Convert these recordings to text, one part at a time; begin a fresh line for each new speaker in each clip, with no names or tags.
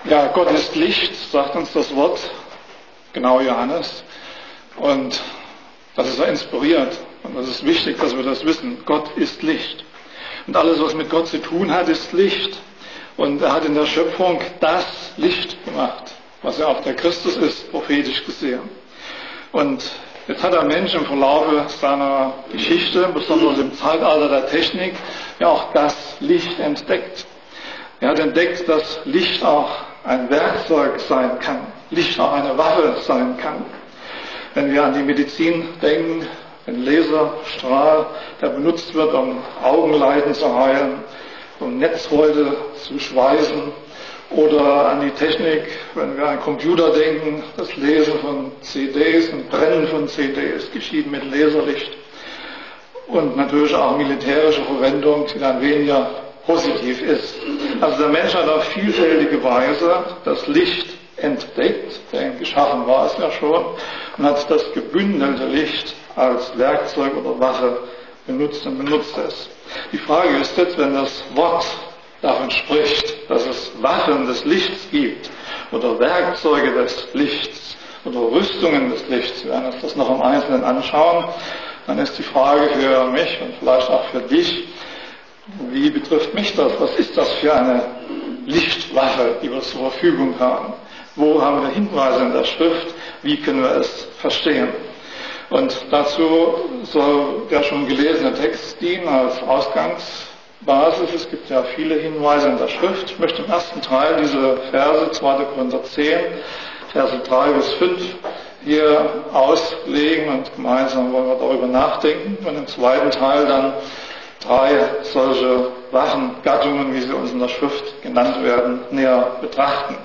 Ja, Gott ist Licht, sagt uns das Wort, genau Johannes. Und das ist ja inspiriert. Und das ist wichtig, dass wir das wissen. Gott ist Licht. Und alles, was mit Gott zu tun hat, ist Licht. Und er hat in der Schöpfung das Licht gemacht, was ja auch der Christus ist, prophetisch gesehen. Und jetzt hat der Mensch im Verlaufe seiner Geschichte, besonders im Zeitalter der Technik, ja auch das Licht entdeckt. Er hat entdeckt, dass Licht auch ein Werkzeug sein kann, Licht auch eine Waffe sein kann. Wenn wir an die Medizin denken, den Laserstrahl, der benutzt wird, um Augenleiden zu heilen, um Netzhäute zu schweißen, oder an die Technik, wenn wir an Computer denken, das Lesen von CDs und Brennen von CDs geschieht mit Laserlicht. Und natürlich auch militärische Verwendung, die dann weniger positiv ist. Also der Mensch hat auf vielfältige Weise das Licht entdeckt, denn geschaffen war es ja schon, und hat das gebündelte Licht als Werkzeug oder Waffe benutzt und benutzt es. Die Frage ist jetzt, wenn das Wort davon spricht, dass es Waffen des Lichts gibt oder Werkzeuge des Lichts oder Rüstungen des Lichts, wir werden uns das noch im Einzelnen anschauen, dann ist die Frage für mich und vielleicht auch für dich, wie betrifft mich das? Was ist das für eine Lichtwaffe, die wir zur Verfügung haben? Wo haben wir Hinweise in der Schrift? Wie können wir es verstehen? Und dazu soll der schon gelesene Text dienen als Ausgangsbasis. Es gibt ja viele Hinweise in der Schrift. Ich möchte im ersten Teil diese Verse, 2. Korinther 10, Verse 3 bis 5, hier auslegen und gemeinsam wollen wir darüber nachdenken. Und im zweiten Teil dann 3 solche Waffengattungen, wie sie uns in der Schrift genannt werden, näher betrachten.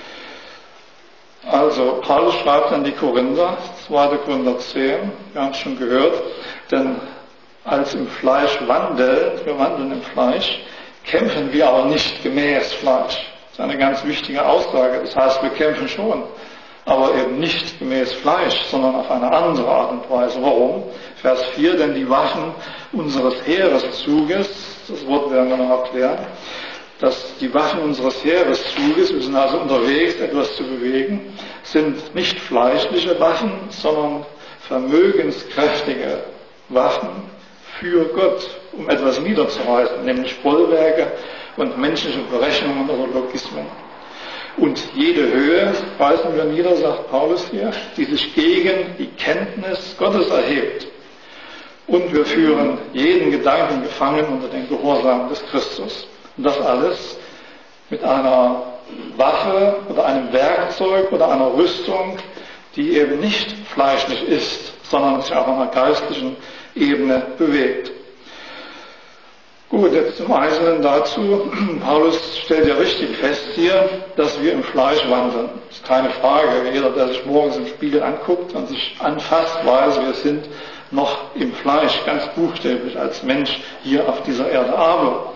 Also, Paulus schreibt an die Korinther, 2. Korinther 10, wir haben es schon gehört, denn als im Fleisch wandeln, wir wandeln im Fleisch, kämpfen wir auch nicht gemäß Fleisch. Das ist eine ganz wichtige Aussage. Das heißt, wir kämpfen schon, aber eben nicht gemäß Fleisch, sondern auf eine andere Art und Weise. Warum? Vers 4, denn die Waffen unseres Heereszuges, das Wort werden wir noch erklären, dass die Waffen unseres Heereszuges, wir sind also unterwegs, etwas zu bewegen, sind nicht fleischliche Waffen, sondern vermögenskräftige Waffen für Gott, um etwas niederzureißen, nämlich Bollwerke und menschliche Berechnungen oder Logismen. Und jede Höhe reißen wir nieder, sagt Paulus hier, die sich gegen die Kenntnis Gottes erhebt. Und wir führen jeden Gedanken gefangen unter den Gehorsam des Christus. Und das alles mit einer Waffe oder einem Werkzeug oder einer Rüstung, die eben nicht fleischlich ist, sondern sich auf einer geistlichen Ebene bewegt. Gut, jetzt zum Einzelnen dazu. Paulus stellt ja richtig fest hier, dass wir im Fleisch wandeln. Das ist keine Frage. Jeder, der sich morgens im Spiegel anguckt und sich anfasst, weiß, wir sind noch im Fleisch, ganz buchstäblich als Mensch hier auf dieser Erde. Aber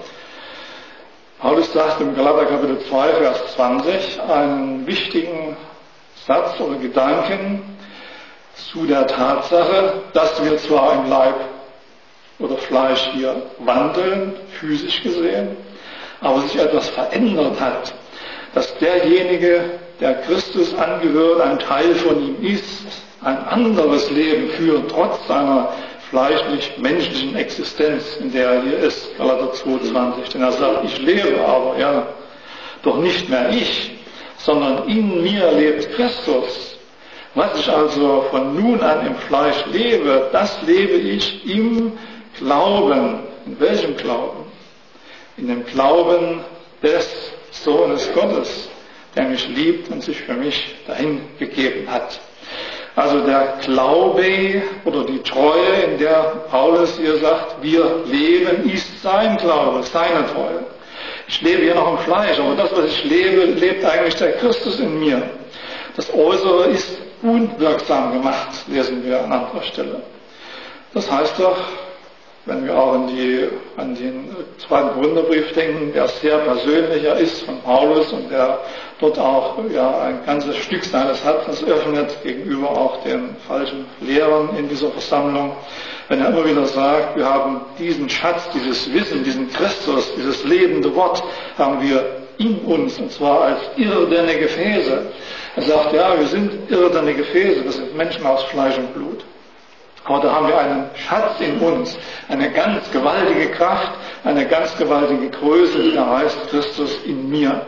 Paulus sagt im Galater Kapitel 2, Vers 20 einen wichtigen Satz oder Gedanken zu der Tatsache, dass wir zwar im Leib oder Fleisch hier wandeln, physisch gesehen, aber sich etwas verändert hat, dass derjenige, der Christus angehört, ein Teil von ihm ist, ein anderes Leben führt, trotz seiner fleischlich-menschlichen Existenz, in der er hier ist, Galater 2,20. Denn er sagt, ich lebe aber, ja, doch nicht mehr ich, sondern in mir lebt Christus. Was ich also von nun an im Fleisch lebe, das lebe ich im Glauben. In welchem Glauben? In dem Glauben des Sohnes Gottes, der mich liebt und sich für mich dahingegeben hat. Also der Glaube oder die Treue, in der Paulus hier sagt, wir leben, ist sein Glaube, seine Treue. Ich lebe hier noch im Fleisch, aber das, was ich lebe, lebt eigentlich der Christus in mir. Das Äußere ist unwirksam gemacht, lesen wir an anderer Stelle. Das heißt doch, wenn wir auch an den 2. Korintherbrief denken, der sehr persönlicher ist von Paulus und der dort auch ein ganzes Stück seines Herzens öffnet gegenüber auch den falschen Lehrern in dieser Versammlung. Wenn er immer wieder sagt, wir haben diesen Schatz, dieses Wissen, diesen Christus, dieses lebende Wort, haben wir in uns, und zwar als irdene Gefäße. Er sagt, ja, wir sind irdene Gefäße, wir sind Menschen aus Fleisch und Blut. Aber da haben wir einen Schatz in uns, eine ganz gewaltige Kraft, eine ganz gewaltige Größe, die da heißt Christus in mir.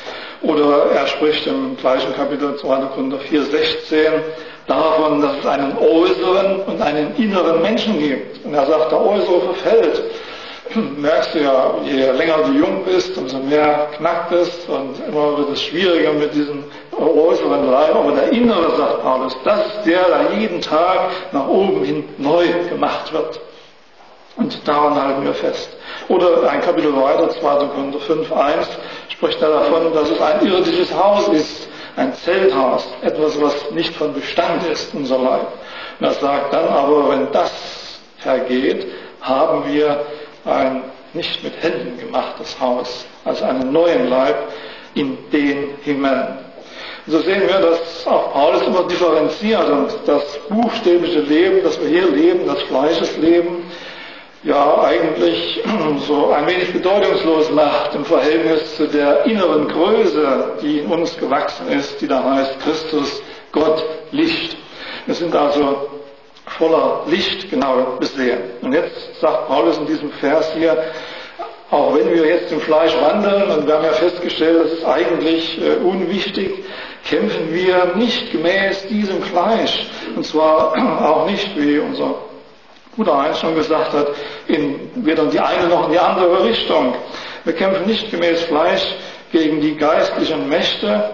Oder er spricht im gleichen Kapitel 2. Korinther 4,16 davon, dass es einen äußeren und einen inneren Menschen gibt. Und er sagt, der äußere verfällt. Merkst du ja, je länger du jung bist, umso mehr knackt es und immer wird es schwieriger mit diesem äußeren Leib. Aber der innere, sagt Paulus, das ist der jeden Tag nach oben hin neu gemacht wird. Und daran halten wir fest. Oder ein Kapitel weiter, 2. Korinther 5,1, spricht er davon, dass es ein irdisches Haus ist, ein Zelthaus, etwas, was nicht von Bestand ist, unser Leib. Und er sagt dann aber, wenn das vergeht, haben wir ein nicht mit Händen gemachtes Haus, also einen neuen Leib in den Himmel. So sehen wir, dass auch Paulus immer differenziert und das buchstäbliche Leben, das wir hier leben, das Fleischesleben, ja eigentlich so ein wenig bedeutungslos macht im Verhältnis zu der inneren Größe, die in uns gewachsen ist, die da heißt Christus, Gott, Licht. Wir sind also voller Licht genau besehen. Und jetzt sagt Paulus in diesem Vers hier, auch wenn wir jetzt im Fleisch wandeln, und wir haben ja festgestellt, das ist eigentlich unwichtig, kämpfen wir nicht gemäß diesem Fleisch. Und zwar auch nicht, wie unser Bruder Heinz schon gesagt hat, weder in die eine noch in die andere Richtung. Wir kämpfen nicht gemäß Fleisch gegen die geistlichen Mächte,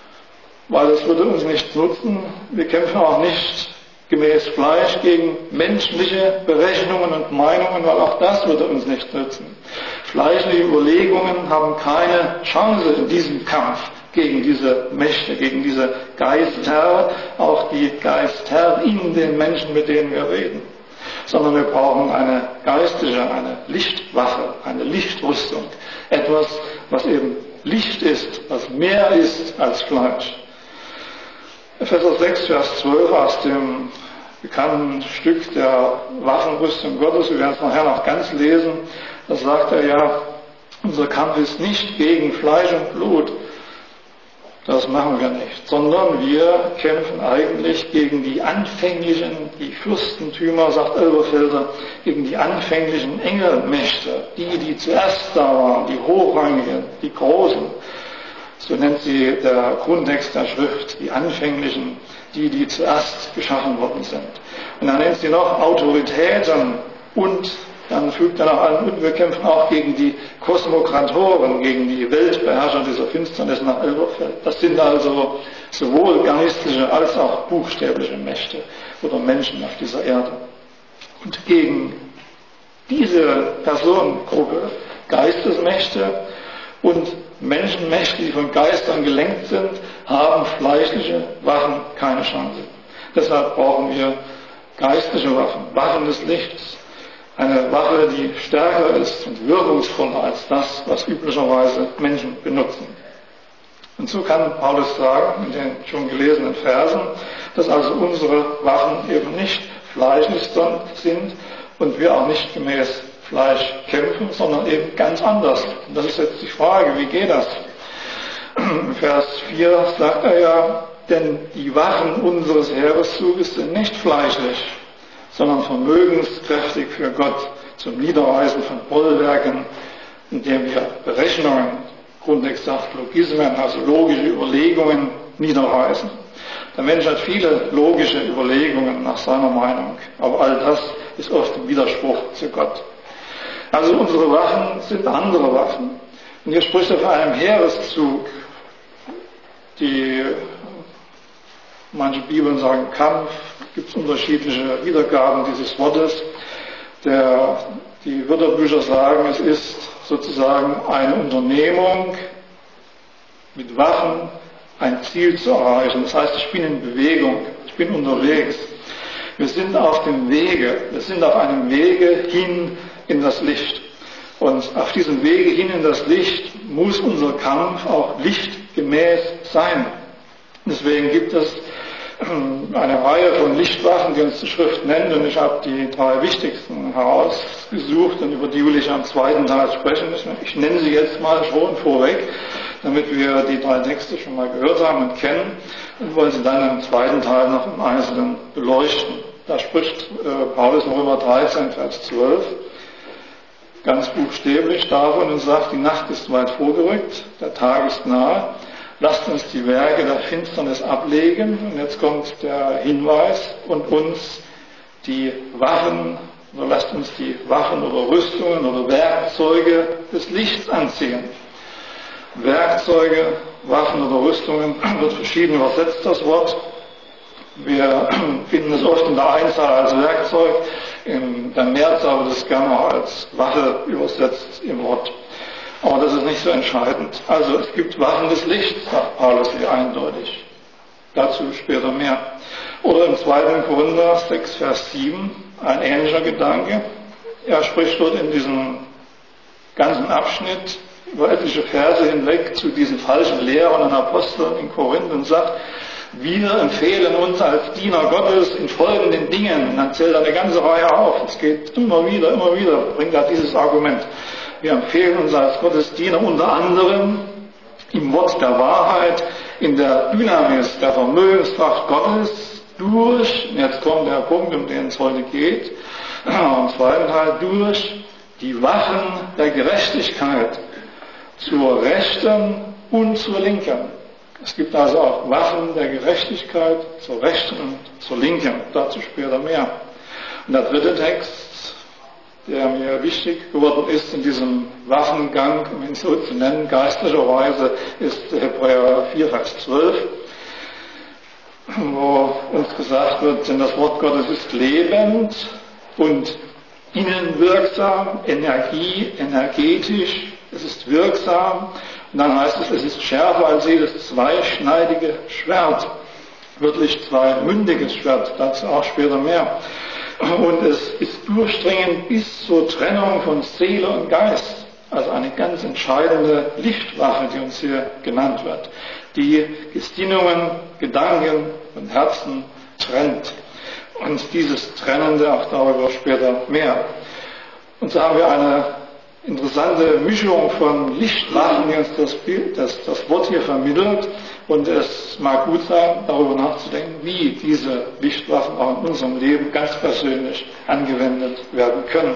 weil das würde uns nichts nutzen. Wir kämpfen auch nicht gemäß Fleisch gegen menschliche Berechnungen und Meinungen, weil auch das würde uns nicht nützen. Fleischliche Überlegungen haben keine Chance in diesem Kampf gegen diese Mächte, gegen diese Geister, auch die Geister in den Menschen, mit denen wir reden. Sondern wir brauchen eine geistige, eine Lichtwaffe, eine Lichtrüstung. Etwas, was eben Licht ist, was mehr ist als Fleisch. Epheser 6, Vers 12 aus dem bekannten Stück der Waffenrüstung Gottes, wir werden es nachher noch ganz lesen, da sagt er ja, unser Kampf ist nicht gegen Fleisch und Blut, das machen wir nicht, sondern wir kämpfen eigentlich gegen die anfänglichen, die Fürstentümer, sagt Elberfelder, gegen die anfänglichen Engelmächte, die zuerst da waren, die Hochrangigen, die Großen. So nennt sie der Grundtext der Schrift, die anfänglichen, die zuerst geschaffen worden sind. Und dann nennt sie noch Autoritäten und dann fügt er noch an, und wir kämpfen auch gegen die Kosmokratoren, gegen die Weltbeherrscher dieser Finsternis nach Elberfeld. Das sind also sowohl geistliche als auch buchstäbliche Mächte oder Menschen auf dieser Erde. Und gegen diese Personengruppe, Geistesmächte und Menschenmächte, die von Geistern gelenkt sind, haben fleischliche Waffen keine Chance. Deshalb brauchen wir geistliche Waffen, Waffen des Lichts. Eine Waffe, die stärker ist und wirkungsvoller als das, was üblicherweise Menschen benutzen. Und so kann Paulus sagen, in den schon gelesenen Versen, dass also unsere Waffen eben nicht fleischlich sind und wir auch nicht gemäß Fleisch kämpfen, sondern eben ganz anders. Und das ist jetzt die Frage, wie geht das? In Vers 4 sagt er ja, denn die Waffen unseres Heereszuges sind nicht fleischlich, sondern vermögenskräftig für Gott zum Niederreißen von Bollwerken, indem wir Berechnungen, Grundtext sagt Logismen, also logische Überlegungen niederreißen. Der Mensch hat viele logische Überlegungen nach seiner Meinung, aber all das ist oft im Widerspruch zu Gott. Also unsere Waffen sind andere Waffen. Und hier spricht er von einem Heereszug. Manche Bibeln sagen Kampf, gibt es unterschiedliche Wiedergaben dieses Wortes. Die Wörterbücher sagen, es ist sozusagen eine Unternehmung mit Waffen, ein Ziel zu erreichen. Das heißt, ich bin in Bewegung, ich bin unterwegs. Wir sind auf dem Wege, wir sind auf einem Wege hin in das Licht. Und auf diesem Wege hin in das Licht muss unser Kampf auch lichtgemäß sein. Deswegen gibt es eine Reihe von Lichtwaffen, die uns die Schrift nennt, und ich habe die 3 wichtigsten herausgesucht und über die will ich am zweiten Teil sprechen. Ich nenne sie jetzt mal schon vorweg, damit wir die 3 Texte schon mal gehört haben und kennen, und wollen sie dann im zweiten Teil noch im Einzelnen beleuchten. Da spricht Paulus in Römer 13, Vers 12, ganz buchstäblich davon und sagt, die Nacht ist weit vorgerückt, der Tag ist nahe. Lasst uns die Werke der Finsternis ablegen. Und jetzt kommt der Hinweis, und uns die Waffen, oder lasst uns die Waffen oder Rüstungen oder Werkzeuge des Lichts anziehen. Werkzeuge, Waffen oder Rüstungen wird verschieden übersetzt, das Wort. Wir finden es oft in der Einzahl als Werkzeug, in der Mehrzahl wird es gerne auch als Waffe übersetzt im Wort. Aber das ist nicht so entscheidend. Also es gibt Waffen des Lichts, sagt Paulus hier eindeutig. Dazu später mehr. Oder im 2. Korinther 6, Vers 7, ein ähnlicher Gedanke. Er spricht dort in diesem ganzen Abschnitt über etliche Verse hinweg zu diesen falschen Lehrern und Aposteln in Korinth und sagt, wir empfehlen uns als Diener Gottes in folgenden Dingen. Und dann zählt er eine ganze Reihe auf. Es geht immer wieder, bringt er dieses Argument. Wir empfehlen uns als Gottesdiener unter anderem im Wort der Wahrheit, in der Dynamis, der Vermögenskraft Gottes, durch, und jetzt kommt der Punkt, um den es heute geht, im zweiten Teil, durch die Waffen der Gerechtigkeit zur Rechten und zur Linken. Es gibt also auch Waffen der Gerechtigkeit zur Rechten und zur Linken. Dazu später mehr. Und der 3. Text, der mir wichtig geworden ist in diesem Waffengang, um ihn so zu nennen, geistlicherweise, ist Hebräer 4, Vers 12, wo uns gesagt wird, denn das Wort Gottes ist lebend und innenwirksam, energetisch, es ist wirksam. Und dann heißt es, es ist schärfer als jedes zweischneidige Schwert, wörtlich zweimündiges Schwert, dazu auch später mehr. Und es ist durchdringend bis zur Trennung von Seele und Geist, also eine ganz entscheidende Lichtwaffe, die uns hier genannt wird, die Gesinnungen, Gedanken und Herzen trennt. Und dieses Trennende, auch darüber später mehr. Und so haben wir eine interessante Mischung von Lichtwaffen, die uns das Wort hier vermittelt. Und es mag gut sein, darüber nachzudenken, wie diese Lichtwaffen auch in unserem Leben ganz persönlich angewendet werden können.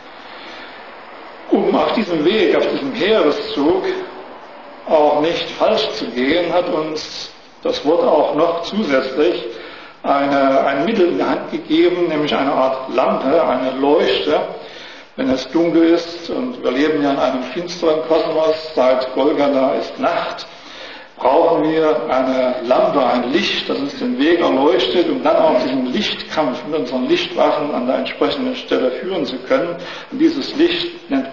Um auf diesem Weg, auf diesem Heereszug auch nicht falsch zu gehen, hat uns das Wort auch noch zusätzlich ein Mittel in die Hand gegeben, nämlich eine Art Lampe, eine Leuchte. Wenn es dunkel ist, und wir leben ja in einem finsteren Kosmos, seit Golgatha ist Nacht, brauchen wir eine Lampe, ein Licht, das uns den Weg erleuchtet, um dann auch diesen Lichtkampf mit unseren Lichtwaffen an der entsprechenden Stelle führen zu können. Und dieses Licht nennt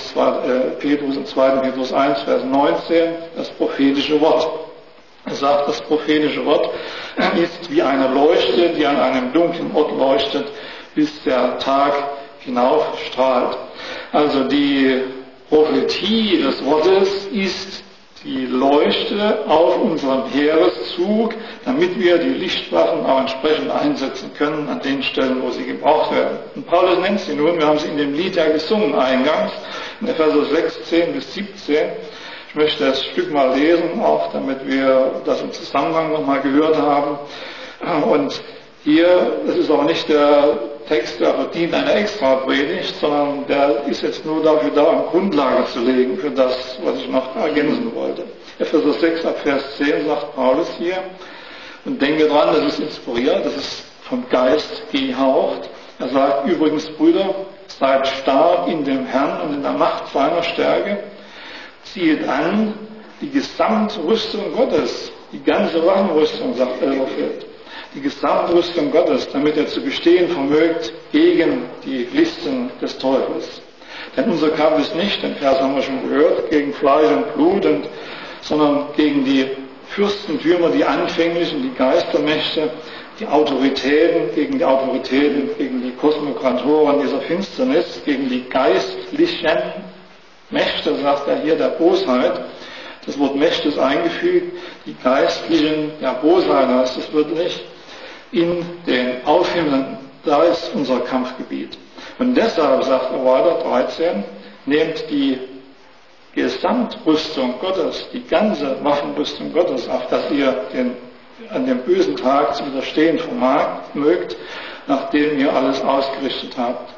Petrus in 2. Petrus 1, Vers 19, das prophetische Wort. Er sagt, das prophetische Wort ist wie eine Leuchte, die an einem dunklen Ort leuchtet, bis der Tag hinaufstrahlt. Also die Prophetie des Wortes ist die Leuchte auf unserem Heereszug, damit wir die Lichtwaffen auch entsprechend einsetzen können an den Stellen, wo sie gebraucht werden. Und Paulus nennt sie nun, wir haben sie in dem Lied ja gesungen eingangs, in Epheser 16 bis 17. Ich möchte das Stück mal lesen, auch damit wir das im Zusammenhang nochmal gehört haben. Und hier, das ist aber nicht der Text, der verdient eine extra Predigt, sondern der ist jetzt nur dafür da, um Grundlage zu legen für das, was ich noch ergänzen wollte. Epheser 6 ab Vers 10 sagt Paulus hier, und denke dran, das ist inspiriert, das ist vom Geist gehaucht. Er sagt übrigens, Brüder, seid stark in dem Herrn und in der Macht seiner Stärke, zieht an die Gesamtrüstung Gottes, die ganze Waffenrüstung, sagt Elberfeld. Die Gesamtrüstung Gottes, damit er zu bestehen vermögt gegen die Listen des Teufels. Denn unser Kampf ist nicht, den Vers haben wir schon gehört, gegen Fleisch und Blut, sondern gegen die Fürstentümer, die Anfänglichen, die Geistermächte, die Autoritäten, gegen die Kosmokratoren dieser Finsternis, gegen die geistlichen Mächte, sagt er hier, der Bosheit. Das Wort Mächte ist eingefügt, die Geistlichen der Bosheit heißt es wörtlich. in den Aufhimmeln. Da ist unser Kampfgebiet. Und deshalb sagt er weiter, 13, nehmt die Gesamtrüstung Gottes, die ganze Waffenrüstung Gottes, auf dass ihr an dem bösen Tag zu widerstehen mögt, nachdem ihr alles ausgerichtet habt.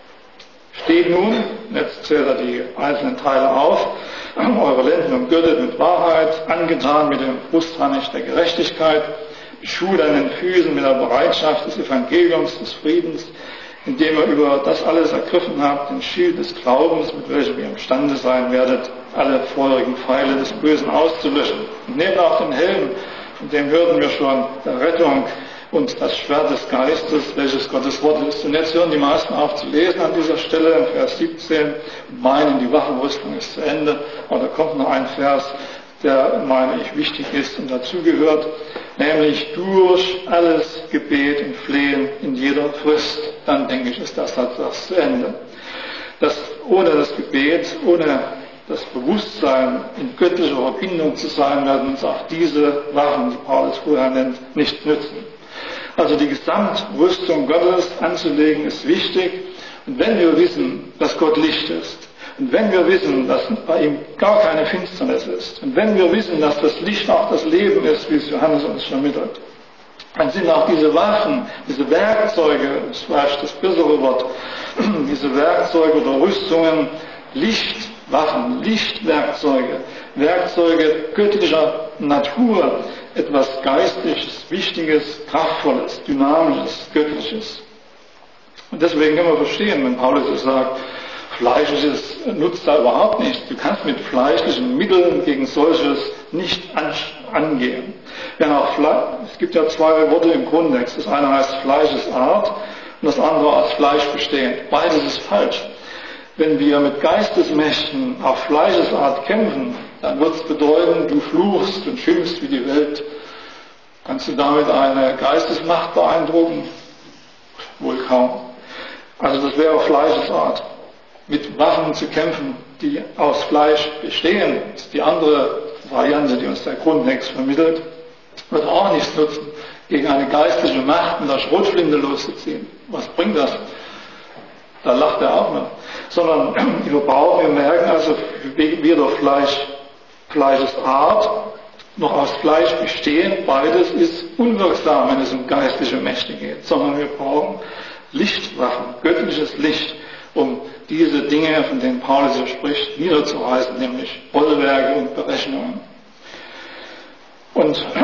Steht nun, jetzt zählt er die einzelnen Teile auf, eure Lenden umgürtet mit Wahrheit, angetan mit dem Brustharnisch der Gerechtigkeit, beschult an den Füßen mit der Bereitschaft des Evangeliums, des Friedens, indem ihr über das alles ergriffen habt, den Schild des Glaubens, mit welchem ihr imstande sein werdet, alle feurigen Pfeile des Bösen auszulöschen. Und nehmt auch den Helm, von dem hörten wir schon, der Rettung und das Schwert des Geistes, welches Gottes Wort ist. Und jetzt hören die meisten auf zu lesen an dieser Stelle, in Vers 17, und meinen, die Waffenrüstung ist zu Ende. Aber da kommt noch ein Vers, der, meine ich, wichtig ist und dazugehört, nämlich durch alles Gebet und Flehen in jeder Frist. Dann denke ich, ist das Satz zu Ende. Dass ohne das Gebet, ohne das Bewusstsein, in göttlicher Verbindung zu sein, werden uns auch diese Waffen, die Paulus vorher nennt, nicht nützen. Also die Gesamtrüstung Gottes anzulegen ist wichtig. Und wenn wir wissen, dass Gott Licht ist, und wenn wir wissen, dass bei ihm gar keine Finsternis ist, und wenn wir wissen, dass das Licht auch das Leben ist, wie es Johannes uns vermittelt, dann sind auch diese Waffen, diese Werkzeuge, das ist vielleicht das bessere Wort, diese Werkzeuge oder Rüstungen, Lichtwaffen, Lichtwerkzeuge, Werkzeuge göttlicher Natur, etwas Geistliches, Wichtiges, Kraftvolles, Dynamisches, Göttliches. Und deswegen können wir verstehen, wenn Paulus es sagt, Fleischliches nutzt da überhaupt nichts. Du kannst mit fleischlichen Mitteln gegen solches nicht angehen. Es gibt ja zwei Worte im Kontext. Das eine heißt Fleischesart und das andere als Fleisch bestehend. Beides ist falsch. Wenn wir mit Geistesmächten auf Fleischesart kämpfen, dann wird es bedeuten, du fluchst und schimpfst wie die Welt. Kannst du damit eine Geistesmacht beeindrucken? Wohl kaum. Also das wäre Fleischesart. Mit Waffen zu kämpfen, die aus Fleisch bestehen, ist die andere Variante, die uns der Grundtext vermittelt, wird auch nichts nutzen, gegen eine geistliche Macht mit der Schrotflinte loszuziehen. Was bringt das? Da lacht er auch noch. Sondern wir merken also, weder Fleischesart noch aus Fleisch bestehen, beides ist unwirksam, wenn es um geistliche Mächte geht, sondern wir brauchen Lichtwaffen, göttliches Licht, um diese Dinge, von denen Paulus hier spricht, niederzureißen, nämlich Bollwerke und Berechnungen. Und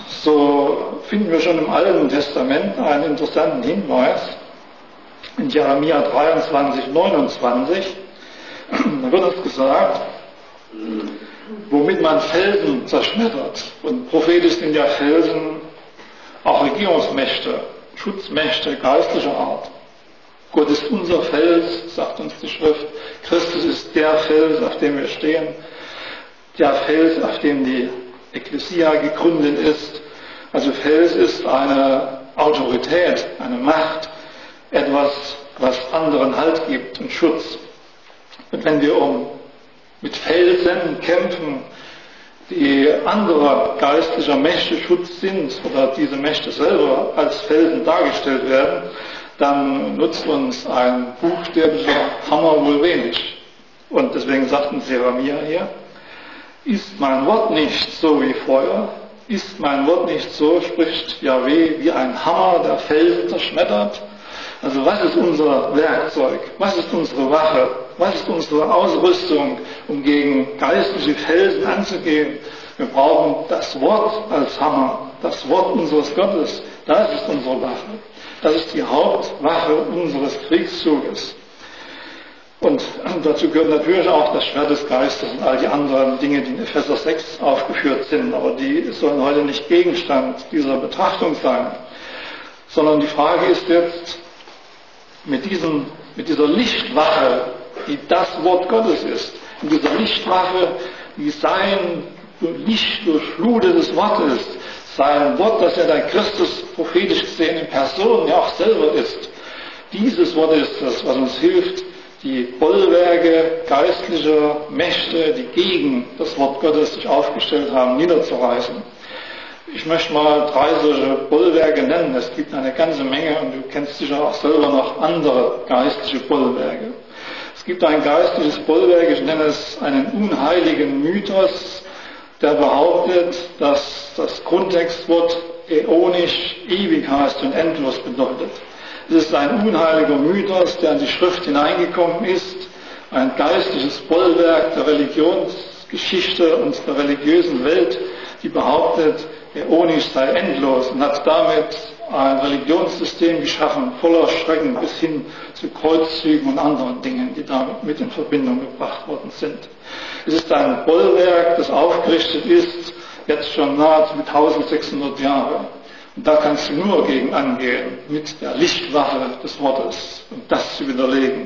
so finden wir schon im Alten Testament einen interessanten Hinweis in Jeremia 23, 29. Da wird uns gesagt, womit man Felsen zerschmettert. Und prophetisch sind ja Felsen auch Regierungsmächte, Schutzmächte geistlicher Art. Gott ist unser Fels, sagt uns die Schrift. Christus ist der Fels, auf dem wir stehen. Der Fels, auf dem die Ekklesia gegründet ist. Also Fels ist eine Autorität, eine Macht, etwas, was anderen Halt gibt und Schutz. Und wenn wir mit Felsen kämpfen, die anderer geistlicher Mächte Schutz sind, oder diese Mächte selber als Felsen dargestellt werden, dann nutzt uns ein buchstäblicher Hammer wohl wenig. Und deswegen sagt uns Jeremia hier, ist mein Wort nicht so wie Feuer, ist mein Wort nicht so, spricht Jahweh, wie ein Hammer, der Felsen zerschmettert. Also was ist unser Werkzeug? Was ist unsere Waffe? Was ist unsere Ausrüstung, um gegen geistliche Felsen anzugehen? Wir brauchen das Wort als Hammer, das Wort unseres Gottes. Das ist unsere Waffe. Das ist die Hauptwaffe unseres Kriegszuges. Und dazu gehört natürlich auch das Schwert des Geistes und all die anderen Dinge, die in Epheser 6 aufgeführt sind. Aber die sollen heute nicht Gegenstand dieser Betrachtung sein. Sondern die Frage ist jetzt, mit dieser Lichtwaffe, die das Wort Gottes ist, mit dieser Lichtwaffe, die sein Licht durchflutetes Wort ist, sein Wort, das ja der Christus prophetisch gesehen in Person ja auch selber ist. Dieses Wort ist das, was uns hilft, die Bollwerke geistlicher Mächte, die gegen das Wort Gottes sich aufgestellt haben, niederzureißen. Ich möchte mal 3 solche Bollwerke nennen. Es gibt eine ganze Menge und du kennst sicher auch selber noch andere geistliche Bollwerke. Es gibt ein geistliches Bollwerk, ich nenne es einen unheiligen Mythos, der behauptet, dass das Grundtextwort äonisch ewig heißt und endlos bedeutet. Es ist ein unheiliger Mythos, der in die Schrift hineingekommen ist, ein geistliches Bollwerk der Religionsgeschichte und der religiösen Welt, die behauptet, äonisch sei endlos und hat damit ein Religionssystem geschaffen, voller Schrecken bis hin zu Kreuzzügen und anderen Dingen, die damit mit in Verbindung gebracht worden sind. Es ist ein Bollwerk, das aufgerichtet ist, jetzt schon nahezu 1600 Jahre. Und da kannst du nur gegen angehen, mit der Lichtwaffe des Wortes, um das zu widerlegen.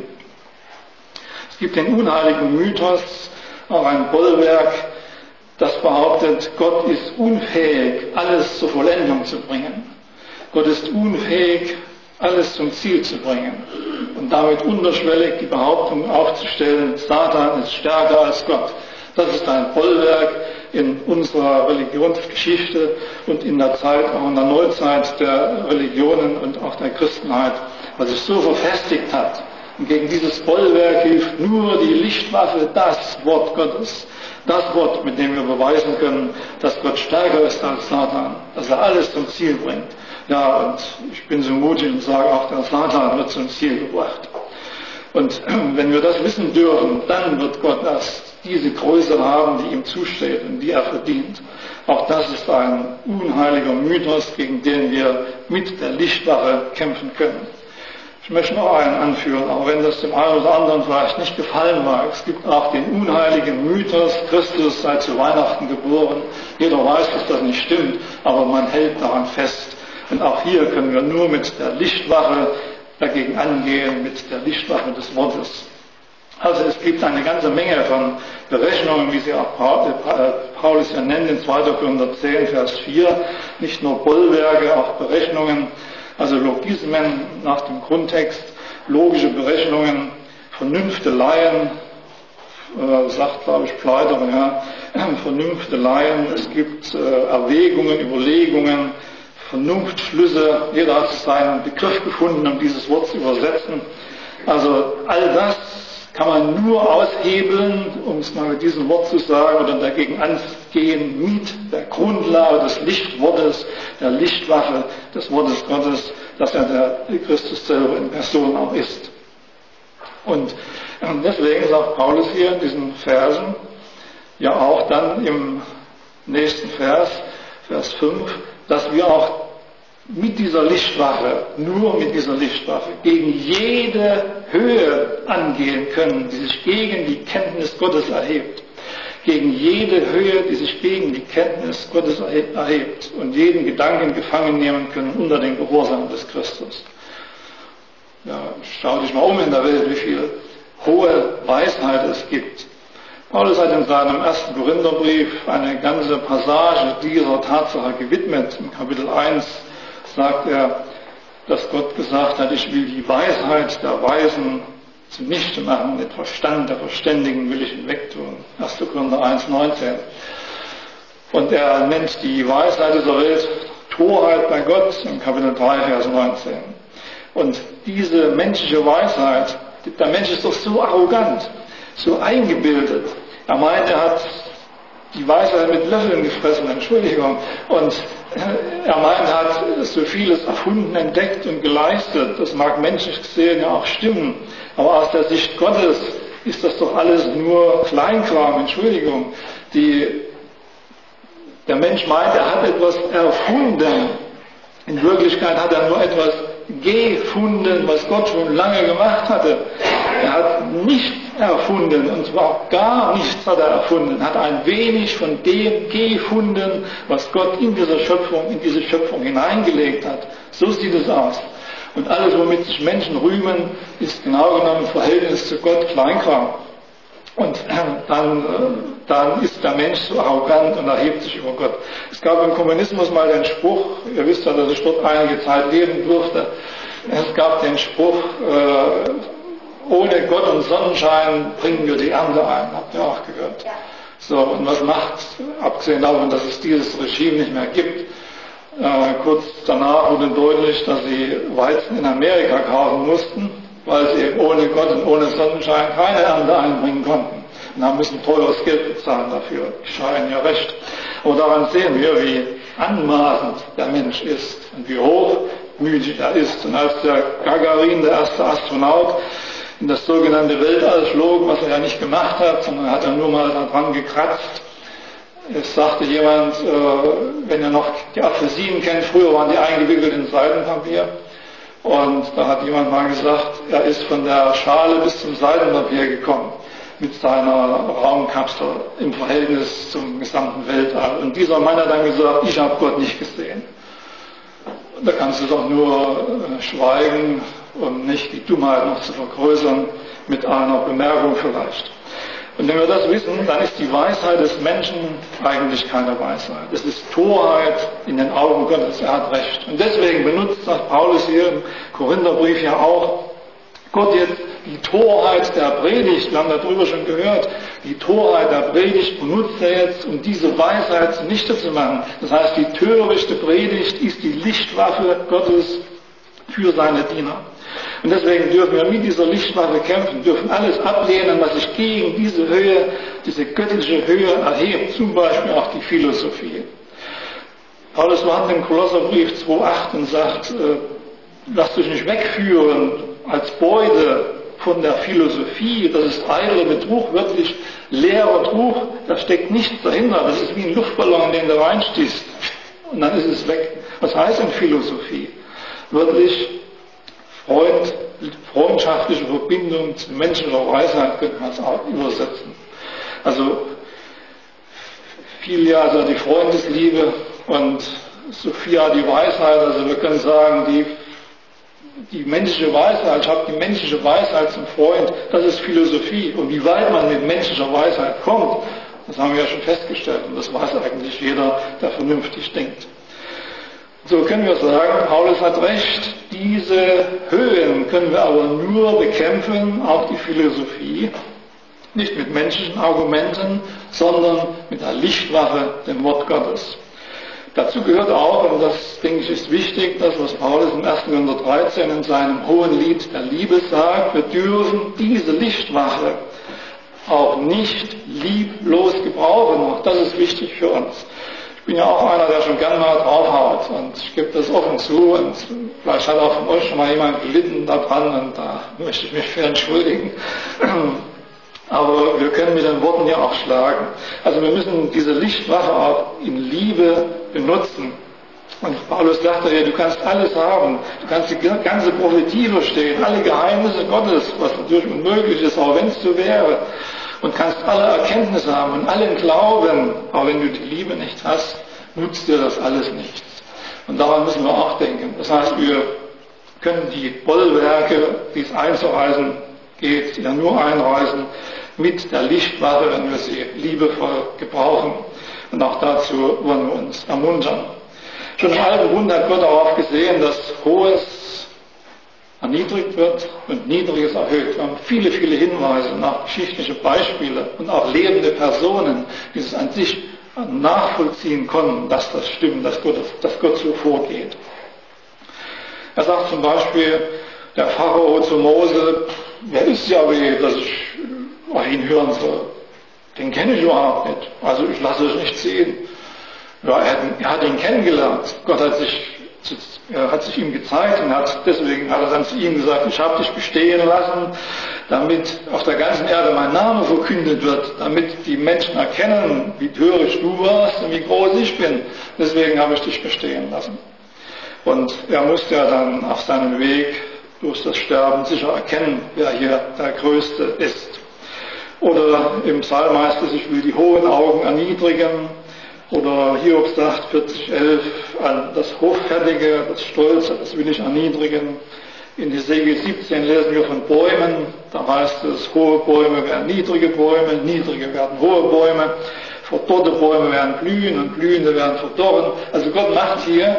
Es gibt den unheiligen Mythos, auch ein Bollwerk, das behauptet, Gott ist unfähig, alles zur Vollendung zu bringen. Gott ist unfähig, alles zum Ziel zu bringen. Und damit unterschwellig die Behauptung aufzustellen, Satan ist stärker als Gott. Das ist ein Bollwerk in unserer Religionsgeschichte und in der Zeit, auch in der Neuzeit der Religionen und auch der Christenheit, was sich so verfestigt hat. Und gegen dieses Bollwerk hilft nur die Lichtwaffe, das Wort Gottes. Das Wort, mit dem wir beweisen können, dass Gott stärker ist als Satan, dass er alles zum Ziel bringt. Ja, und ich bin so mutig und sage auch, der Satan wird zum Ziel gebracht. Und wenn wir das wissen dürfen, dann wird Gott erst diese Größe haben, die ihm zusteht und die er verdient. Auch das ist ein unheiliger Mythos, gegen den wir mit der Lichtwaffe kämpfen können. Ich möchte noch einen anführen, auch wenn das dem einen oder anderen vielleicht nicht gefallen mag. Es gibt auch den unheiligen Mythos, Christus sei zu Weihnachten geboren. Jeder weiß, dass das nicht stimmt, aber man hält daran fest. Und auch hier können wir nur mit der Lichtwaffe dagegen angehen, mit der Lichtwaffe des Wortes. Also es gibt eine ganze Menge von Berechnungen, wie sie auch Paulus ja nennt, in 2. Korinther 10, Vers 4. Nicht nur Bollwerke, auch Berechnungen. Also Logismen nach dem Grundtext, logische Berechnungen, Vernünfteleien, sagt glaube ich Pleiter, ja, Vernünfteleien, es gibt Erwägungen, Überlegungen, Vernunftschlüsse, jeder hat seinen Begriff gefunden, um dieses Wort zu übersetzen. Also all das kann man nur aushebeln, um es mal mit diesem Wort zu sagen, oder dagegen angehen mit der Grundlage des Lichtwortes, der Lichtwaffe des Wortes Gottes, dass er der Christus selber in Person auch ist. Und deswegen sagt Paulus hier in diesen Versen, ja auch dann im nächsten Vers, Vers 5, dass wir auch mit dieser Lichtwaffe, nur mit dieser Lichtwaffe, gegen jede Höhe angehen können, die sich gegen die Kenntnis Gottes erhebt. Gegen jede Höhe, die sich gegen die Kenntnis Gottes erhebt und jeden Gedanken gefangen nehmen können unter den Gehorsam des Christus. Ja, schau dich mal um in der Welt, wie viel hohe Weisheit es gibt. Paulus hat in seinem 1. Korintherbrief eine ganze Passage dieser Tatsache gewidmet. Im Kapitel 1 sagt er, dass Gott gesagt hat, ich will die Weisheit der Weisen zunichte machen, den Verstand der Verständigen will ich hinwegtun. 1. Korinther 1, 19. Und er nennt die Weisheit dieser Welt Torheit bei Gott im Kapitel 3, Vers 19. Und diese menschliche Weisheit, der Mensch ist doch so arrogant, so eingebildet. Er meint, er hat die Weisheit mit Löffeln gefressen, Entschuldigung. Und er meint, er hat so vieles erfunden, entdeckt und geleistet. Das mag menschlich gesehen ja auch stimmen. Aber aus der Sicht Gottes ist das doch alles nur Kleinkram, Entschuldigung. Der Mensch meint, er hat etwas erfunden. In Wirklichkeit hat er nur etwas gefunden, was Gott schon lange gemacht hatte. Er hat nichts erfunden, und zwar gar nichts hat er erfunden, hat ein wenig von dem gefunden, was Gott in diese Schöpfung hineingelegt hat. So sieht es aus. Und alles, womit sich Menschen rühmen, ist genau genommen im Verhältnis zu Gott Kleinkram. Und dann ist der Mensch so arrogant und erhebt sich über Gott. Es gab im Kommunismus mal den Spruch, ihr wisst ja, dass ich dort einige Zeit leben durfte, es gab den Spruch, ohne Gott und Sonnenschein bringen wir die Ernte ein. Habt ihr auch gehört? Ja. So, und was macht, abgesehen davon, dass es dieses Regime nicht mehr gibt, kurz danach wurde deutlich, dass sie Weizen in Amerika kaufen mussten, weil sie eben ohne Gott und ohne Sonnenschein keine Ernte einbringen konnten. Und haben müssen teures Geld bezahlen dafür. Die scheinen ja recht. Aber daran sehen wir, wie anmaßend der Mensch ist und wie hochmütig er ist. Und als der Gagarin, der erste Astronaut, in das sogenannte Weltall flog, was er ja nicht gemacht hat, sondern hat er nur mal daran gekratzt. Es sagte jemand, wenn ihr noch die Apfelsinen kennt, früher waren die eingewickelt in Seidenpapier. Und da hat jemand mal gesagt, er ist von der Schale bis zum Seidenpapier gekommen mit seiner Raumkapsel im Verhältnis zum gesamten Weltall. Und dieser Mann hat dann gesagt, ich habe Gott nicht gesehen. Da kannst du doch nur schweigen, um nicht die Dummheit noch zu vergrößern mit einer Bemerkung vielleicht. Und wenn wir das wissen, dann ist die Weisheit des Menschen eigentlich keine Weisheit. Es ist Torheit in den Augen Gottes, er hat recht. Und deswegen benutzt, sagt Paulus hier im Korintherbrief ja auch, Gott jetzt die Torheit der Predigt, wir haben darüber schon gehört, die Torheit der Predigt benutzt er jetzt, um diese Weisheit zunichte zu machen. Das heißt, die törichte Predigt ist die Lichtwaffe Gottes für seine Diener. Und deswegen dürfen wir mit dieser Lichtwaffe kämpfen, dürfen alles ablehnen, was sich gegen diese Höhe, diese göttliche Höhe erhebt, zum Beispiel auch die Philosophie. Paulus macht im Kolosserbrief 2,8 und sagt, lasst euch nicht wegführen als Beute von der Philosophie, das ist eitler Betrug, wirklich leerer Trug, da steckt nichts dahinter, das ist wie ein Luftballon, in den du reinstichst und dann ist es weg. Was heißt denn Philosophie? Wirklich freundschaftliche Verbindung zu menschlicher Weisheit, könnte man es auch übersetzen. Also Philia, also die Freundesliebe, und Sophia, die Weisheit, also wir können sagen, die menschliche Weisheit, ich habe die menschliche Weisheit zum Freund, das ist Philosophie. Und wie weit man mit menschlicher Weisheit kommt, das haben wir ja schon festgestellt, und das weiß eigentlich jeder, der vernünftig denkt. So können wir sagen, Paulus hat recht, diese Höhen können wir aber nur bekämpfen, auch die Philosophie, nicht mit menschlichen Argumenten, sondern mit der Lichtwaffe, dem Wort Gottes. Dazu gehört auch, und das denke ich ist wichtig, das was Paulus im 1. Korinther 13 in seinem hohen Lied der Liebe sagt, wir dürfen diese Lichtwaffe auch nicht lieblos gebrauchen, auch das ist wichtig für uns. Ich bin ja auch einer, der schon gern mal draufhaut und ich gebe das offen zu und vielleicht hat auch von euch schon mal jemand gelitten daran und da möchte ich mich für entschuldigen. Aber wir können mit den Worten ja auch schlagen. Also wir müssen diese Lichtwaffe auch in Liebe benutzen. Und Paulus sagte ja, du kannst alles haben, du kannst die ganze Prophetie verstehen, alle Geheimnisse Gottes, was natürlich unmöglich ist, auch wenn es so wäre. Und kannst alle Erkenntnisse haben und allen Glauben, aber wenn du die Liebe nicht hast, nutzt dir das alles nichts. Und daran müssen wir auch denken. Das heißt, wir können die Bollwerke, die es einzureißen geht, ja nur einreißen, mit der Lichtwaffe, wenn wir sie liebevoll gebrauchen. Und auch dazu wollen wir uns ermuntern. Schon im Alten Bund hat Gott darauf gesehen, dass Hohes erniedrigt wird und Niedriges erhöht. Wir haben viele, viele Hinweise und auch geschichtliche Beispiele und auch lebende Personen, die es an sich nachvollziehen konnten, dass das stimmt, dass Gott so vorgeht. Er sagt zum Beispiel, der Pharao zu Mose, wer ist Jahwe, dass ich ihn hören soll? Den kenne ich überhaupt nicht, also ich lasse es nicht sehen. Ja, er hat ihn kennengelernt, Gott hat sich ihm gezeigt und deswegen hat er dann zu ihm gesagt, ich habe dich bestehen lassen, damit auf der ganzen Erde mein Name verkündet wird, damit die Menschen erkennen, wie töricht du warst und wie groß ich bin. Deswegen habe ich dich bestehen lassen. Und er musste ja dann auf seinem Weg durch das Sterben sicher erkennen, wer hier der Größte ist. Oder im Psalm heißt es, ich will die hohen Augen erniedrigen. Oder Hiob sagt 40,11, das Hochfertige, das Stolze, das will ich erniedrigen. In Hesekiel 17 lesen wir von Bäumen, da heißt es, hohe Bäume werden niedrige Bäume, niedrige werden hohe Bäume, verdorrte Bäume werden blühen und blühende werden verdorren. Also Gott macht hier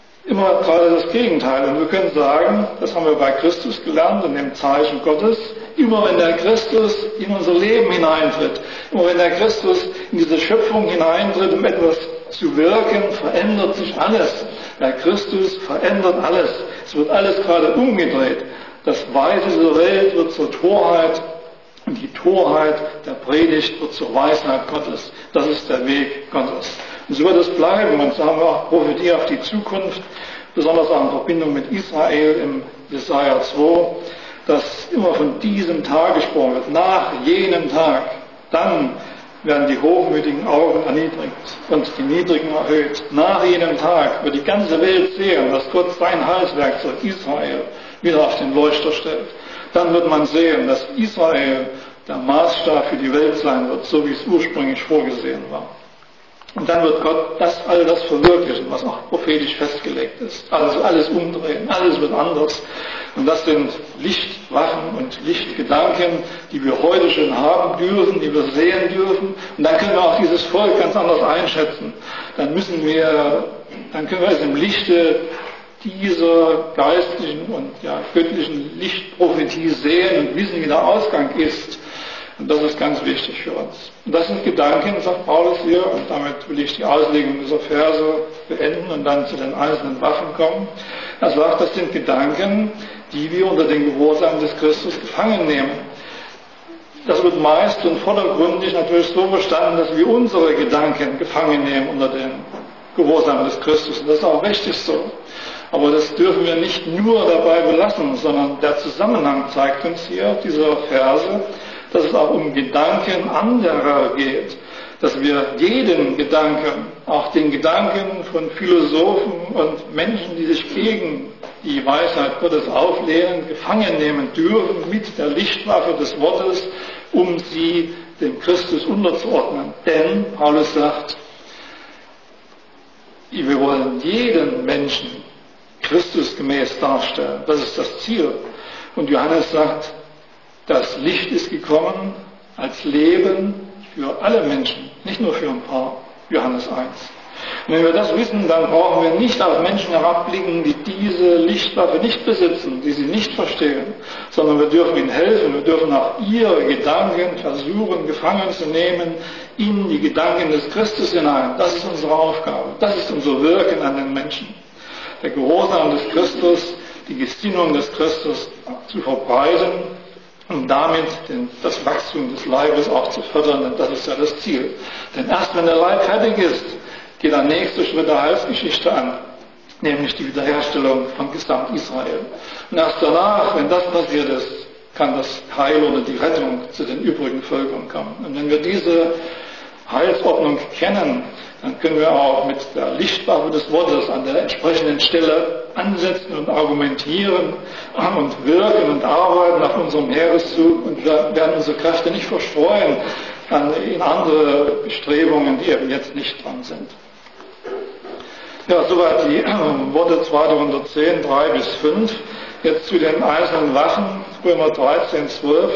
immer gerade das Gegenteil. Und wir können sagen, das haben wir bei Christus gelernt und dem Zeichen Gottes, Immer wenn der Christus in unser Leben hineintritt, immer wenn der Christus in diese Schöpfung hineintritt, um etwas zu wirken, verändert sich alles. Der Christus verändert alles. Es wird alles gerade umgedreht. Das Weite dieser Welt wird zur Torheit und die Torheit der Predigt wird zur Weisheit Gottes. Das ist der Weg Gottes. Und so wird es bleiben. Und so haben wir auch Prophetie auf die Zukunft, besonders auch in Verbindung mit Israel im Jesaja 2, dass immer von diesem Tag gesprochen wird. Nach jenem Tag, dann werden die hochmütigen Augen erniedrigt und die Niedrigen erhöht. Nach jenem Tag wird die ganze Welt sehen, dass Gott sein Heilswerkzeug Israel wieder auf den Leuchter stellt. Dann wird man sehen, dass Israel der Maßstab für die Welt sein wird, so wie es ursprünglich vorgesehen war. Und dann wird Gott all das verwirklichen, was auch prophetisch festgelegt ist. Also alles umdrehen, alles wird anders. Und das sind Lichtwaffen und Lichtgedanken, die wir heute schon haben dürfen, die wir sehen dürfen. Und dann können wir auch dieses Volk ganz anders einschätzen. Dann können wir es im Lichte dieser geistlichen und göttlichen Lichtprophetie sehen und wissen, wie der Ausgang ist. Und das ist ganz wichtig für uns. Und das sind Gedanken, sagt Paulus hier, und damit will ich die Auslegung dieser Verse beenden und dann zu den einzelnen Waffen kommen. Er sagt, das sind Gedanken, die wir unter den Gehorsam des Christus gefangen nehmen. Das wird meist und vordergründig natürlich so verstanden, dass wir unsere Gedanken gefangen nehmen unter den Gehorsam des Christus. Und das ist auch richtig so. Aber das dürfen wir nicht nur dabei belassen, sondern der Zusammenhang zeigt uns hier, dieser Verse, dass es auch um Gedanken anderer geht. Dass wir jeden Gedanken, auch den Gedanken von Philosophen und Menschen, die sich gegen die Weisheit Gottes auflehnen, gefangen nehmen dürfen mit der Lichtwaffe des Wortes, um sie dem Christus unterzuordnen. Denn, Paulus sagt, wir wollen jeden Menschen Christus gemäß darstellen. Das ist das Ziel. Und Johannes sagt, das Licht ist gekommen als Leben für alle Menschen, nicht nur für ein paar. Johannes 1. Und wenn wir das wissen, dann brauchen wir nicht auf Menschen herabblicken, die diese Lichtwaffe nicht besitzen, die sie nicht verstehen, sondern wir dürfen ihnen helfen, wir dürfen auch ihre Gedanken versuchen, gefangen zu nehmen in die Gedanken des Christus hinein. Das ist unsere Aufgabe, das ist unser Wirken an den Menschen. Der Gehorsam des Christus, die Gesinnung des Christus zu verbreiten, und damit das Wachstum des Leibes auch zu fördern, denn das ist ja das Ziel. Denn erst wenn der Leib fertig ist, geht der nächste Schritt der Heilsgeschichte an, nämlich die Wiederherstellung von Gesamt Israel. Und erst danach, wenn das passiert ist, kann das Heil oder die Rettung zu den übrigen Völkern kommen. Und wenn wir diese Heilsordnung kennen, dann können wir auch mit der Lichtwaffe des Wortes an der entsprechenden Stelle ansetzen und argumentieren und wirken und arbeiten auf unserem Heereszug und wir werden unsere Kräfte nicht verstreuen in andere Bestrebungen, die eben jetzt nicht dran sind. Ja, soweit die Worte 2. Korinther 10, 3 bis 5. Jetzt zu den einzelnen Waffen, Römer 13, 12,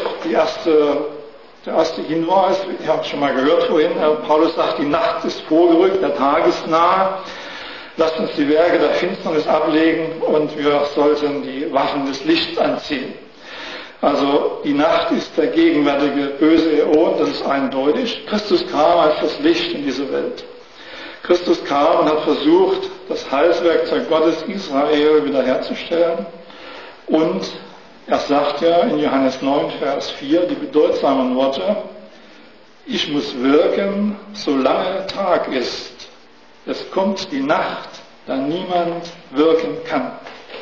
der erste Hinweis, ich habe es schon mal gehört vorhin, Paulus sagt, die Nacht ist vorgerückt, der Tag ist nahe. Lasst uns die Werke der Finsternis ablegen und wir sollten die Waffen des Lichts anziehen. Also die Nacht ist der gegenwärtige böse Äon, das ist eindeutig. Christus kam als das Licht in diese Welt. Christus kam und hat versucht, das Heilswerkzeug Gottes Israel wiederherzustellen. Und er sagt ja in Johannes 9, Vers 4 die bedeutsamen Worte, ich muss wirken, solange Tag ist. Es kommt die Nacht, da niemand wirken kann.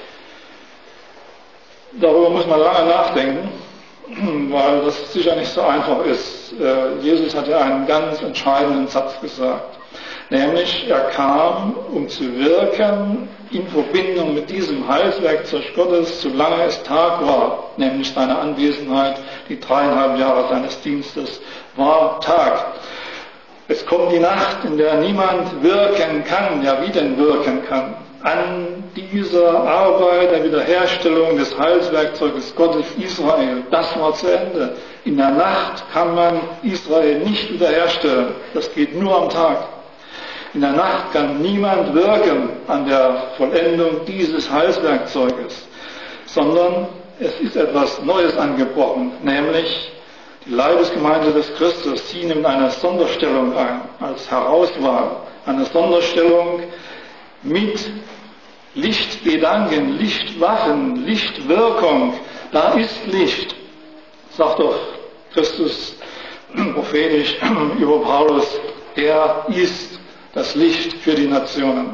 Darüber muss man lange nachdenken, weil das sicher nicht so einfach ist. Jesus hat ja einen ganz entscheidenden Satz gesagt. Nämlich, er kam, um zu wirken in Verbindung mit diesem Heilswerkzeug Gottes, solange es Tag war, nämlich seine Anwesenheit, die 3,5 Jahre seines Dienstes, war Tag. Es kommt die Nacht, in der niemand wirken kann, ja wie denn wirken kann, an dieser Arbeit der Wiederherstellung des Heilswerkzeuges Gottes Israel. Das war zu Ende. In der Nacht kann man Israel nicht wiederherstellen. Das geht nur am Tag. In der Nacht kann niemand wirken an der Vollendung dieses Heilswerkzeuges, sondern es ist etwas Neues angebrochen, nämlich die Leibesgemeinde des Christus. Sie nimmt eine Sonderstellung ein, als Herauswahl, eine Sonderstellung mit Lichtgedanken, Lichtwaffen, Lichtwirkung. Da ist Licht, sagt doch Christus prophetisch über Paulus, er ist das Licht für die Nationen.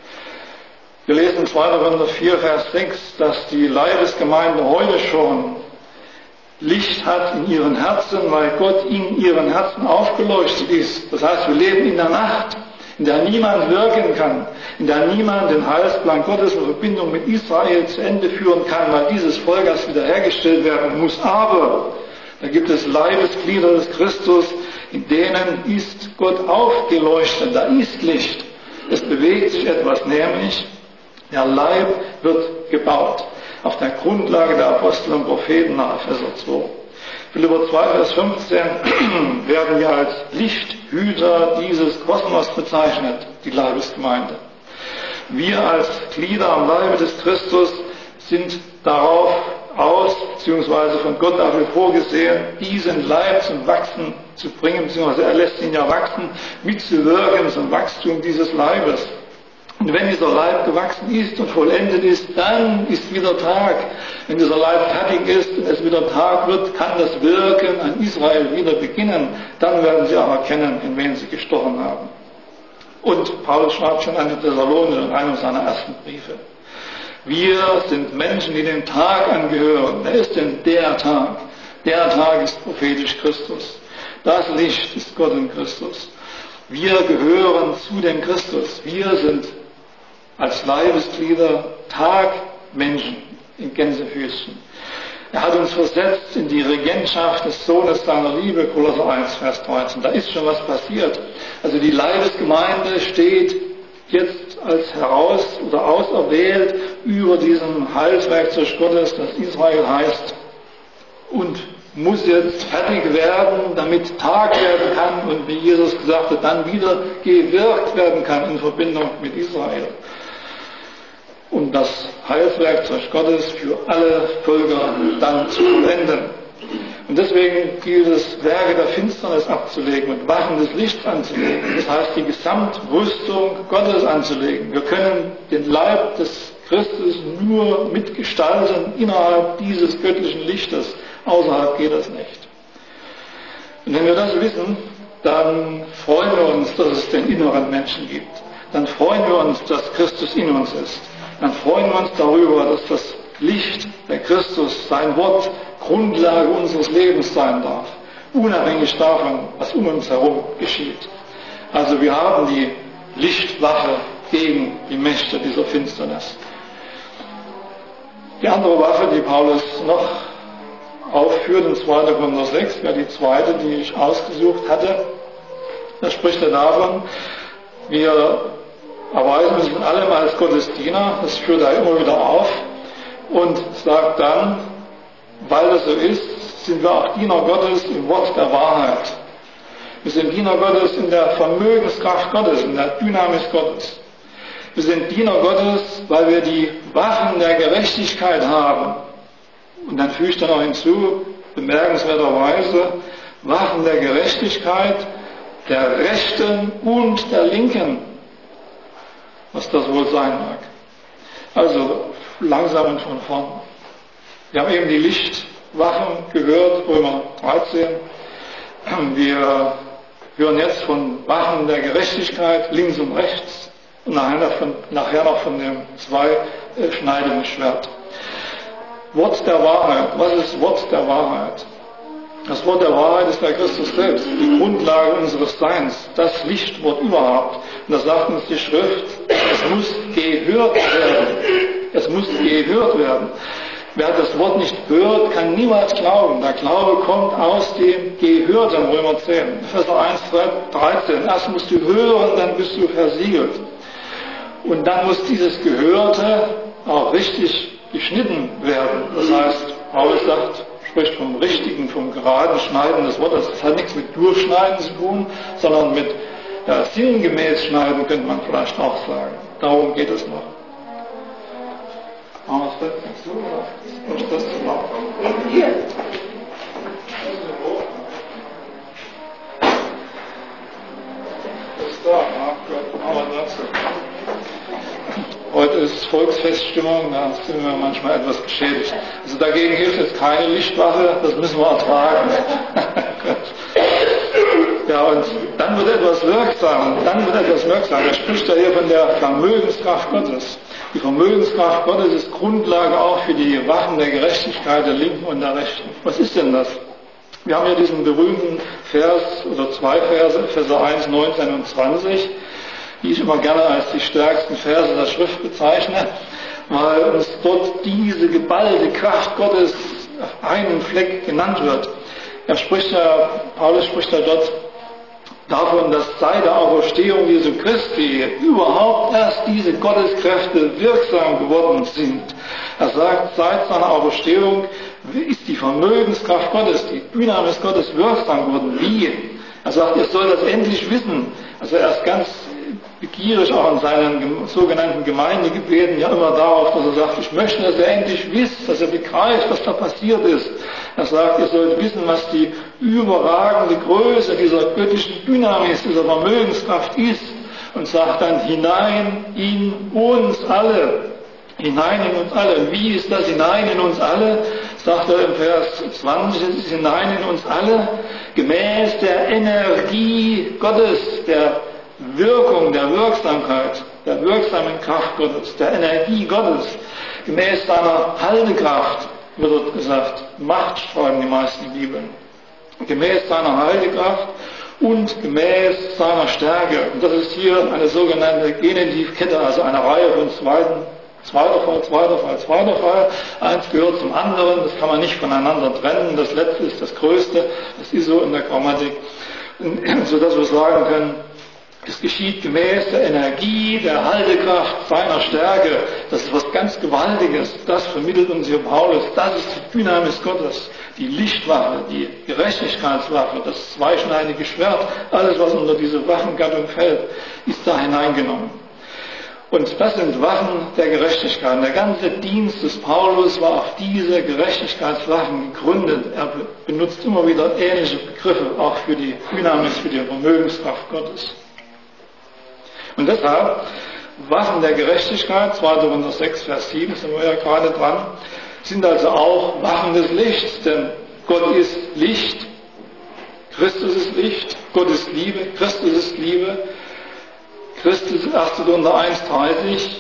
Wir lesen in 2. Korinther 4, Vers 6, dass die Leibesgemeinde heute schon Licht hat in ihren Herzen, weil Gott in ihren Herzen aufgeleuchtet ist. Das heißt, wir leben in der Nacht, in der niemand wirken kann, in der niemand den Heilsplan Gottes in Verbindung mit Israel zu Ende führen kann, weil dieses Volk erst wiederhergestellt werden muss. Aber da gibt es Leibesglieder des Christus, in denen ist Gott aufgeleuchtet, da ist Licht. Es bewegt sich etwas, nämlich der Leib wird gebaut auf der Grundlage der Apostel und Propheten nach Epheser 2. Philipper 2, Vers 15 werden wir als Lichthüter dieses Kosmos bezeichnet, die Leibesgemeinde. Wir als Glieder am Leibe des Christus sind darauf aus, beziehungsweise von Gott dafür vorgesehen, diesen Leib zum Wachsen zu bringen, beziehungsweise er lässt ihn ja wachsen, mitzuwirken zum Wachstum dieses Leibes. Und wenn dieser Leib gewachsen ist und vollendet ist, dann ist wieder Tag. Wenn dieser Leib fertig ist und es wieder Tag wird, kann das Wirken an Israel wieder beginnen. Dann werden sie auch erkennen, in wen sie gestochen haben. Und Paulus schreibt schon an die Thessalonicher in einem seiner ersten Briefe. Wir sind Menschen, die dem Tag angehören. Wer ist denn der Tag? Der Tag ist prophetisch Christus. Das Licht ist Gott in Christus. Wir gehören zu dem Christus. Wir sind als Leibesglieder Tagmenschen in Gänsefüßchen. Er hat uns versetzt in die Regentschaft des Sohnes seiner Liebe, Kolosser 1, Vers 13. Da ist schon was passiert. Also die Leibesgemeinde steht jetzt als heraus oder auserwählt über diesem Heilswerkzeug Gottes, das Israel heißt, und muss jetzt fertig werden, damit Tag werden kann und wie Jesus gesagt hat, dann wieder gewirkt werden kann in Verbindung mit Israel. Um das Heilswerkzeug Gottes für alle Völker dann zu vollenden. Und deswegen gilt es, Werke der Finsternis abzulegen und Waffen des Lichts anzulegen. Das heißt, die Gesamtrüstung Gottes anzulegen. Wir können den Leib des Christus nur mitgestalten innerhalb dieses göttlichen Lichtes. Außerhalb geht das nicht. Und wenn wir das wissen, dann freuen wir uns, dass es den inneren Menschen gibt. Dann freuen wir uns, dass Christus in uns ist. Dann freuen wir uns darüber, dass das Licht, der Christus, sein Wort, Grundlage unseres Lebens sein darf. Unabhängig davon, was um uns herum geschieht. Also wir haben die Lichtwaffe gegen die Mächte dieser Finsternis. Die andere Waffe, die Paulus noch aufführt in 2. Korinther 6, wäre die zweite, die ich ausgesucht hatte. Da spricht er davon, wir erweisen uns in allem als Gottes Diener, das führt er immer wieder auf und sagt dann, weil das so ist, sind wir auch Diener Gottes im Wort der Wahrheit. Wir sind Diener Gottes in der Vermögenskraft Gottes, in der Dynamis Gottes. Wir sind Diener Gottes, weil wir die Waffen der Gerechtigkeit haben. Und dann fügt er noch hinzu, bemerkenswerterweise, Waffen der Gerechtigkeit, der Rechten und der Linken. Was das wohl sein mag. Also langsam und von vorn. Wir haben eben die Lichtwaffen gehört, Römer 13. Wir hören jetzt von Waffen der Gerechtigkeit, links und rechts. Und nachher noch von dem zweischneidigen Schwert. Wort der Wahrheit. Was ist Wort der Wahrheit? Das Wort der Wahrheit ist der Christus selbst, die Grundlage unseres Seins, das Lichtwort überhaupt. Und das sagt uns die Schrift, es muss gehört werden. Es muss gehört werden. Wer das Wort nicht hört, kann niemals glauben. Der Glaube kommt aus dem Gehörten, Römer 10, Epheser 1, 13. Erst musst du hören, dann bist du versiegelt. Und dann muss dieses Gehörte auch richtig geschnitten werden. Das heißt, Paulus spricht vom richtigen, vom geraden Schneiden des Wortes. Das hat nichts mit Durchschneiden zu tun, sondern mit sinngemäß Schneiden, könnte man vielleicht auch sagen. Darum geht es noch. Machen wir es vielleicht so, oder? Und das zu machen.
Hier.
Das ist da, ja, gut, machen wir das. Heute ist Volksfeststimmung, da sind wir manchmal etwas beschädigt. Also dagegen hilft jetzt keine Lichtwache, das müssen wir ertragen. Ja, und dann wird etwas wirksam, Er spricht ja hier von der Vermögenskraft Gottes. Die Vermögenskraft Gottes ist Grundlage auch für die Waffen der Gerechtigkeit der Linken und der Rechten. Was ist denn das? Wir haben ja diesen berühmten Vers, oder zwei Verse, Verse 1, 19 und 20, die ich immer gerne als die stärksten Verse der Schrift bezeichne, weil uns dort diese geballte Kraft Gottes auf einen Fleck genannt wird. Paulus spricht ja dort davon, dass seit der Auferstehung Jesu Christi überhaupt erst diese Gotteskräfte wirksam geworden sind. Er sagt, seit seiner Auferstehung ist die Vermögenskraft Gottes, die Dynamis Gottes wirksam geworden. Wie? Er sagt, ihr sollt das endlich wissen. Also er ist ganz begierig auch in seinen sogenannten Gemeindegebeten ja immer darauf, dass er sagt, ich möchte, dass ihr endlich wisst, dass ihr begreift, was da passiert ist. Er sagt, ihr sollt wissen, was die überragende Größe dieser göttlichen Dynamis, dieser Vermögenskraft ist, und sagt dann, hinein in uns alle. Hinein in uns alle. Und wie ist das hinein in uns alle? Sagt er im Vers 20, es ist hinein in uns alle, gemäß der Energie Gottes, der Wirkung, der Wirksamkeit, der wirksamen Kraft Gottes, der Energie Gottes, gemäß seiner Haltekraft, wird dort gesagt, Macht schreiben die meisten Bibeln, gemäß seiner Haltekraft und gemäß seiner Stärke. Und das ist hier eine sogenannte Genitivkette, also eine Reihe von zweiter Fall. Eins gehört zum anderen, das kann man nicht voneinander trennen. Das letzte ist das Größte, das ist so in der Grammatik, sodass wir sagen können, es geschieht gemäß der Energie, der Haltekraft, seiner Stärke. Das ist was ganz Gewaltiges. Das vermittelt uns hier Paulus. Das ist die Dynamis Gottes, die Lichtwaffe, die Gerechtigkeitswaffe, das zweischneidige Schwert. Alles, was unter diese Waffengattung fällt, ist da hineingenommen. Und das sind Waffen der Gerechtigkeit. Der ganze Dienst des Paulus war auf diese Gerechtigkeitswaffen gegründet. Er benutzt immer wieder ähnliche Begriffe, auch für die Dynamis, für die Vermögenskraft Gottes. Und deshalb, Waffen der Gerechtigkeit, 2. Korinther 6, Vers 7, sind wir ja gerade dran, sind also auch Waffen des Lichts, denn Gott ist Licht, Christus ist Licht, Gott ist Liebe, Christus ist Liebe, Christus, 1. Korinther 1, 30,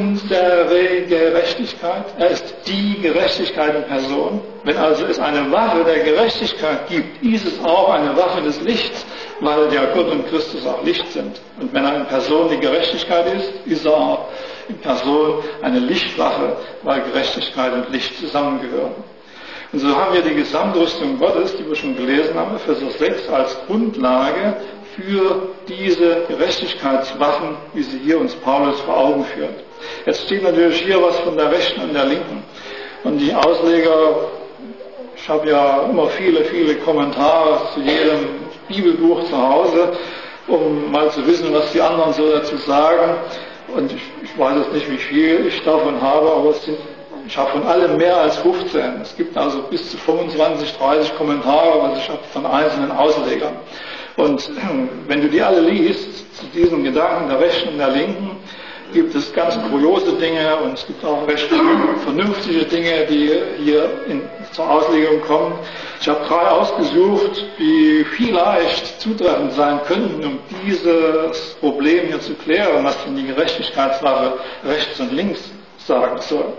unsere Gerechtigkeit, er ist die Gerechtigkeit in Person. Wenn also es eine Waffe der Gerechtigkeit gibt, ist es auch eine Waffe des Lichts, weil ja Gott und Christus auch Licht sind. Und wenn er in Person die Gerechtigkeit ist, ist er auch in Person eine Lichtwaffe, weil Gerechtigkeit und Licht zusammengehören. Und so haben wir die Gesamtrüstung Gottes, die wir schon gelesen haben, Epheser 6, als Grundlage für diese Gerechtigkeitswaffen, wie sie hier uns Paulus vor Augen führt. Jetzt steht natürlich hier was von der Rechten und der Linken. Und die Ausleger, ich habe ja immer viele Kommentare zu jedem Bibelbuch zu Hause, um mal zu wissen, was die anderen so dazu sagen. Und ich weiß jetzt nicht, wie viel ich davon habe, aber ich habe von allem mehr als 15. Es gibt also bis zu 25, 30 Kommentare, was ich habe von einzelnen Auslegern. Und wenn du die alle liest, zu diesen Gedanken der Rechten und der Linken, gibt es ganz kuriose Dinge und es gibt auch recht vernünftige Dinge, die hier zur Auslegung kommen. Ich habe 3 ausgesucht, die vielleicht zutreffend sein könnten, um dieses Problem hier zu klären, was denn die Gerechtigkeitswaffe rechts und links sagen soll.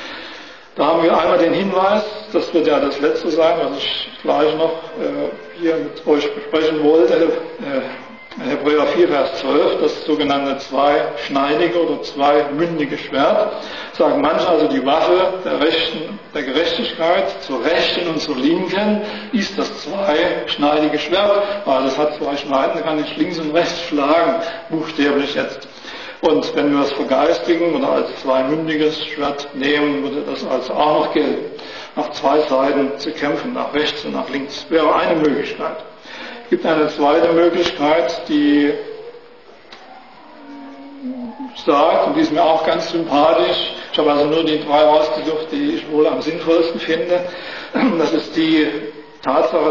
Da haben wir einmal den Hinweis, das wird ja das letzte sein, was ich gleich noch hier mit euch besprechen wollte, Hebräer 4, Vers 12, das sogenannte zweischneidige oder zweimündige Schwert. Sagen manche also, die Waffe der Gerechtigkeit zur Rechten und zur Linken ist das zweischneidige Schwert, weil das hat 2 Schneiden, da kann ich links und rechts schlagen, buchstäblich jetzt. Und wenn wir es vergeistigen oder als zweimündiges Schwert nehmen, würde das also auch noch gelten, nach 2 Seiten zu kämpfen, nach rechts und nach links. Wäre eine Möglichkeit. Es gibt eine zweite Möglichkeit, die sagt, und die ist mir auch ganz sympathisch, ich habe also nur die 3 ausgesucht, die ich wohl am sinnvollsten finde. Das ist die Tatsache,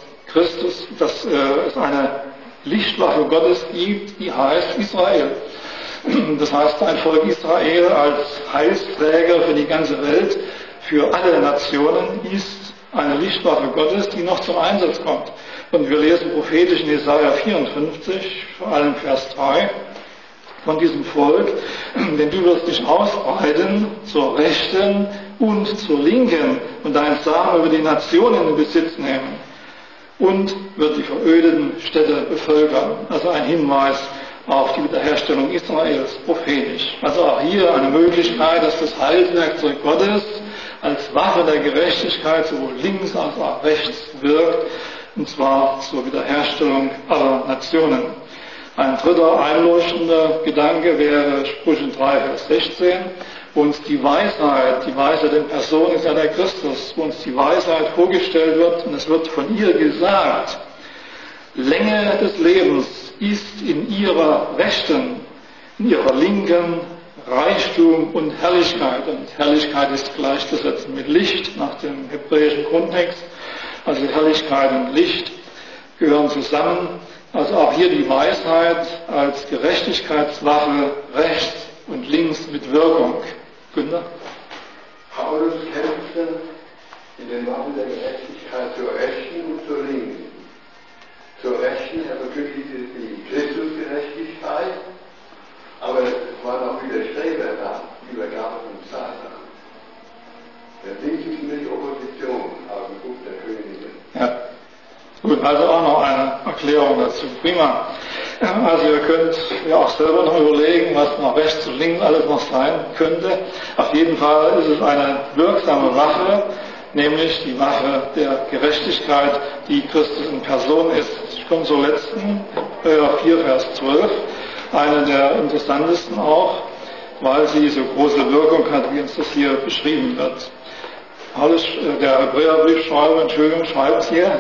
dass es eine Lichtwaffe Gottes gibt, die heißt Israel. Das heißt, ein Volk Israel als Heilsträger für die ganze Welt, für alle Nationen, ist eine Lichtwaffe Gottes, die noch zum Einsatz kommt. Und wir lesen prophetisch in Jesaja 54, vor allem Vers 3, von diesem Volk, denn du wirst dich ausbreiten zur Rechten und zur Linken und dein Samen über die Nationen in Besitz nehmen und wird die verödeten Städte bevölkern. Also ein Hinweis auf die Wiederherstellung Israels, prophetisch. Also auch hier eine Möglichkeit, dass das Heilswerkzeug Gottes als Waffe der Gerechtigkeit sowohl links als auch rechts wirkt, und zwar zur Wiederherstellung aller Nationen. Ein dritter einleuchtender Gedanke wäre Sprüche 3, Vers 16, wo uns die Weisheit in Person ist ja der Christus, wo uns die Weisheit vorgestellt wird und es wird von ihr gesagt, Länge des Lebens ist in ihrer Rechten, in ihrer Linken Reichtum und Herrlichkeit. Und Herrlichkeit ist gleichzusetzen mit Licht nach dem hebräischen Grundtext. Also Herrlichkeit und Licht gehören zusammen. Also auch hier die Weisheit als Gerechtigkeitswaffe rechts und links mit Wirkung. Günther?
Paulus kämpfte in den Waffen der Gerechtigkeit zur Rechten und zur Linken. Zur Rechten, er verkündigte die Christusgerechtigkeit, aber es waren auch Widerstreber da, die Übergabe von Satan. Der Linken ist nur die Opposition aus dem Buch der Könige.
Ja. Gut, also auch noch eine Erklärung dazu. Prima. Also ihr könnt ja auch selber noch überlegen, was noch rechts und links alles noch sein könnte. Auf jeden Fall ist es eine wirksame Waffe, nämlich die Waffe der Gerechtigkeit, die Christus in Person ist. Ich komme zur letzten, 4 Vers 12, eine der interessantesten auch, weil sie so große Wirkung hat, wie uns das hier beschrieben wird. Paulus, der Hebräerbriefschreiber, schreibt hier,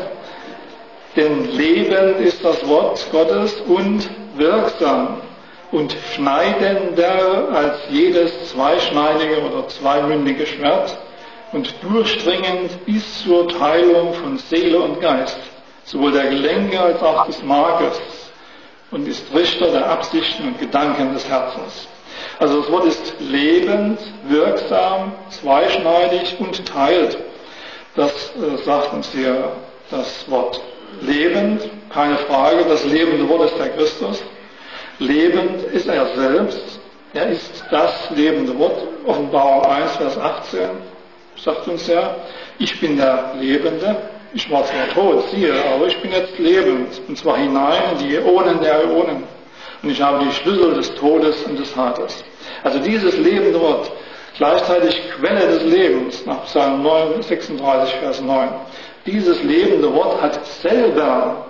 denn Leben ist das Wort Gottes und wirksam und schneidender als jedes zweischneidige oder zweimündige Schwert und durchdringend bis zur Teilung von Seele und Geist, sowohl der Gelenke als auch des Markes, und ist Richter der Absichten und Gedanken des Herzens. Also das Wort ist lebend, wirksam, zweischneidig und teilt. Das sagt uns hier das Wort. Lebend, keine Frage, das lebende Wort ist der Christus. Lebend ist er selbst, er ist das lebende Wort. Offenbarung 1, Vers 18 sagt uns ja, ich bin der Lebende, ich war zwar tot, siehe, aber ich bin jetzt lebend, und zwar hinein in die Äonen der Äonen. Und ich habe die Schlüssel des Todes und des Hades. Also dieses lebende Wort, gleichzeitig Quelle des Lebens, nach Psalm 36, Vers 9. Dieses lebende Wort hat selber,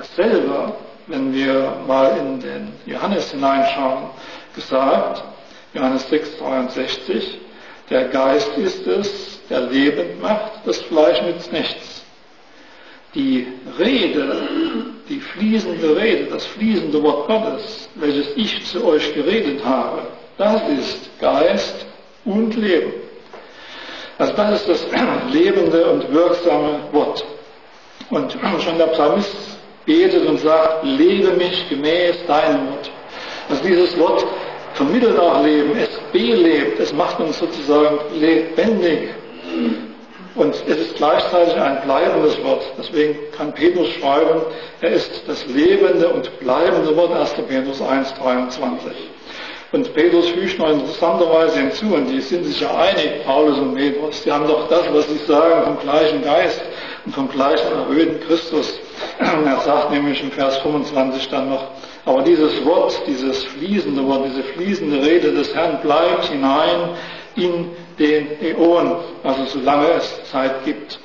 wenn wir mal in den Johannes hineinschauen, gesagt, Johannes 6, 63, der Geist ist es, der lebend macht, das Fleisch nützt nichts. Die Rede, die fließende Rede, das fließende Wort Gottes, welches ich zu euch geredet habe, das ist Geist und Leben. Also das ist das lebende und wirksame Wort. Und schon der Psalmist betet und sagt, lebe mich gemäß deinem Wort. Also dieses Wort vermittelt auch Leben, es belebt, es macht uns sozusagen lebendig. Und es ist gleichzeitig ein bleibendes Wort. Deswegen kann Petrus schreiben, er ist das lebende und bleibende Wort, 1. Petrus 1, 23. Und Petrus fügt noch interessanterweise hinzu, und die sind sich ja einig, Paulus und Petrus, die haben doch das, was sie sagen, vom gleichen Geist und vom gleichen erhöhten Christus. Er sagt nämlich im Vers 25 dann noch, aber dieses Wort, dieses fließende Wort, diese fließende Rede des Herrn bleibt hinein in den Äon, also solange es Zeit gibt.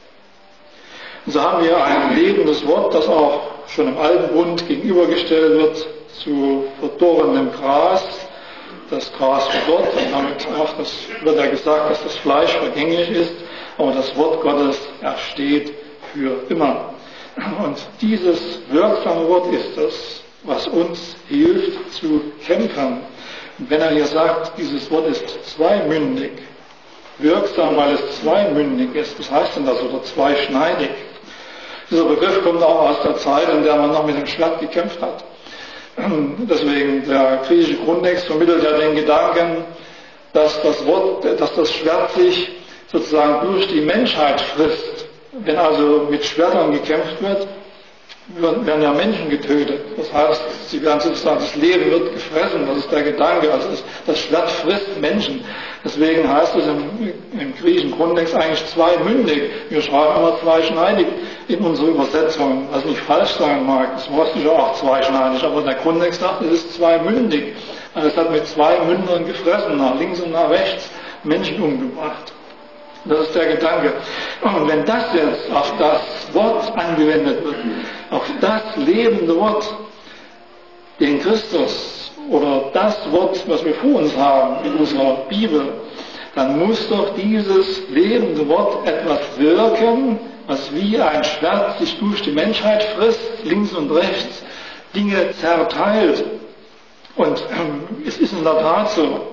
Und so haben wir ein lebendes Wort, das auch schon im Alten Bund gegenübergestellt wird zu verdorrenem Gras. Das Gras verdorrt, und damit auch wird ja gesagt, dass das Fleisch vergänglich ist, aber das Wort Gottes steht für immer. Und dieses wirksame Wort ist es, was uns hilft zu kämpfen. Und wenn er hier sagt, dieses Wort ist zweimündig, wirksam, weil es zweimündig ist, was heißt denn das, oder zweischneidig? Dieser Begriff kommt auch aus der Zeit, in der man noch mit dem Schwert gekämpft hat. Deswegen, der griechische Grundtext vermittelt ja den Gedanken, dass das Schwert sich sozusagen durch die Menschheit frisst. Wenn also mit Schwertern gekämpft wird, werden ja Menschen getötet. Das heißt, sie werden sozusagen, das Leben wird gefressen, das ist der Gedanke. Also das Schwert frisst Menschen. Deswegen heißt es im griechischen Grundtext eigentlich zweimündig. Wir schreiben immer zweischneidig in unsere Übersetzungen, was nicht falsch sein mag. Das Wort ist ja auch zweischneidig, aber der Grundtext sagt, es ist zweimündig. Also es hat mit zwei Mündern gefressen, nach links und nach rechts Menschen umgebracht. Das ist der Gedanke. Und wenn das jetzt auf das Wort angewendet wird, auf das lebende Wort, den Christus, oder das Wort, was wir vor uns haben in unserer Bibel, dann muss doch dieses lebende Wort etwas wirken, was wie ein Schwert sich durch die Menschheit frisst, links und rechts, Dinge zerteilt. Und es ist in der Tat so.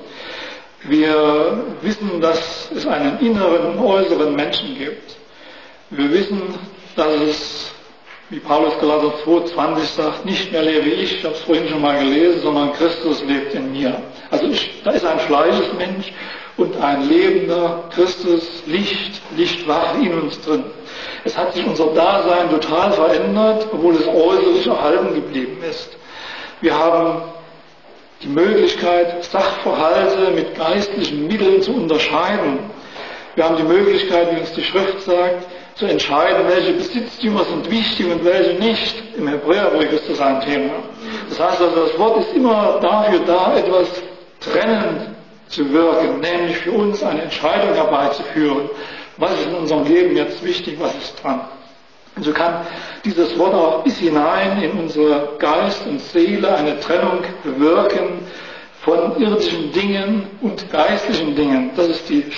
Wir wissen, dass es einen inneren und äußeren Menschen gibt. Wir wissen, dass es, wie Paulus Galater 2,20 sagt, nicht mehr lebe ich habe es vorhin schon mal gelesen, sondern Christus lebt in mir. Also da ist ein Fleischesmensch und ein lebender Christus, Lichtwaffe in uns drin. Es hat sich unser Dasein total verändert, obwohl es äußerlich erhalten geblieben ist. Wir haben die Möglichkeit, Sachverhalte mit geistlichen Mitteln zu unterscheiden. Wir haben die Möglichkeit, wie uns die Schrift sagt, zu entscheiden, welche Besitztümer sind wichtig und welche nicht. Im Hebräerbrief ist das ein Thema. Das heißt also, das Wort ist immer dafür da, etwas trennend zu wirken, nämlich für uns eine Entscheidung herbeizuführen. Was ist in unserem Leben jetzt wichtig, was ist dran? Und so kann dieses Wort auch bis hinein in unsere Geist und Seele eine Trennung bewirken von irdischen Dingen und geistlichen Dingen. Das ist die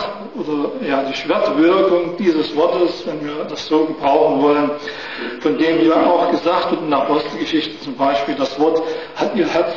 Schwertwirkung dieses Wortes, wenn wir das so gebrauchen wollen, von dem ja auch gesagt wird in der Apostelgeschichte zum Beispiel, das Wort hat ihr Herz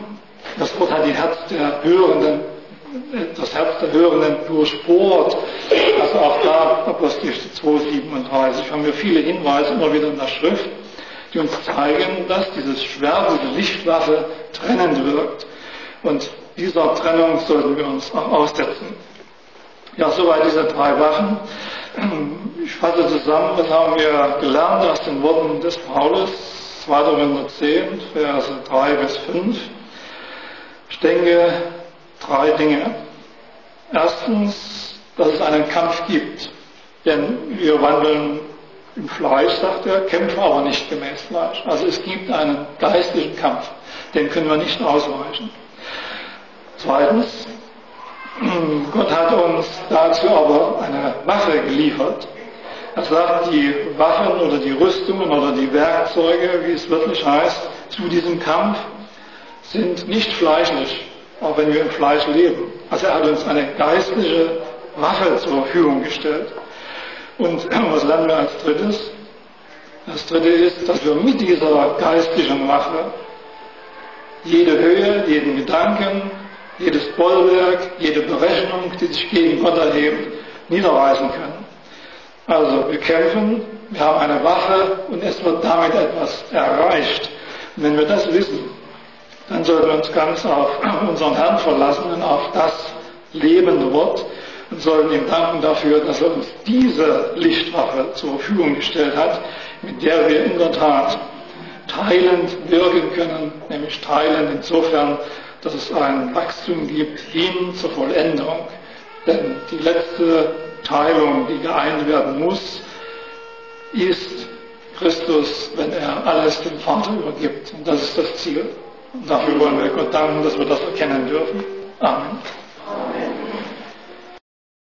das Herz der Hörenden durchbohrt. Also auch da, Apostelgeschichte 2,37, haben wir viele Hinweise immer wieder in der Schrift, die uns zeigen, dass dieses Schwert, diese Lichtwaffe trennend wirkt. Und dieser Trennung sollten wir uns auch aussetzen. Ja, soweit diese 3 Wachen. Ich fasse zusammen, was haben wir gelernt aus den Worten des Paulus, 2. Korinther 10, Verse 3 bis 5. Ich denke, 3 Dinge. Erstens, dass es einen Kampf gibt. Denn wir wandeln im Fleisch, sagt er, kämpfen aber nicht gemäß Fleisch. Also es gibt einen geistlichen Kampf. Den können wir nicht ausweichen. Zweitens, Gott hat uns dazu aber eine Waffe geliefert. Er sagt, die Waffen oder die Rüstungen oder die Werkzeuge, wie es wörtlich heißt, zu diesem Kampf sind nicht fleischlich, auch wenn wir im Fleisch leben. Also er hat uns eine geistliche Waffe zur Verfügung gestellt. Und was lernen wir als drittes? Das dritte ist, dass wir mit dieser geistlichen Waffe jede Höhe, jeden Gedanken, jedes Bollwerk, jede Berechnung, die sich gegen Gott erhebt, niederreißen können. Also wir kämpfen, wir haben eine Waffe und es wird damit etwas erreicht. Und wenn wir das wissen, dann sollten wir uns ganz auf unseren Herrn verlassen und auf das lebende Wort und sollten ihm danken dafür, dass er uns diese Lichtwaffe zur Verfügung gestellt hat, mit der wir in der Tat teilend wirken können, nämlich teilend insofern, dass es ein Wachstum gibt hin zur Vollendung. Denn die letzte Teilung, die geeint werden muss, ist Christus, wenn er alles dem Vater übergibt. Und das ist das Ziel. Und dafür wollen wir Gott danken, dass wir das erkennen dürfen. Amen.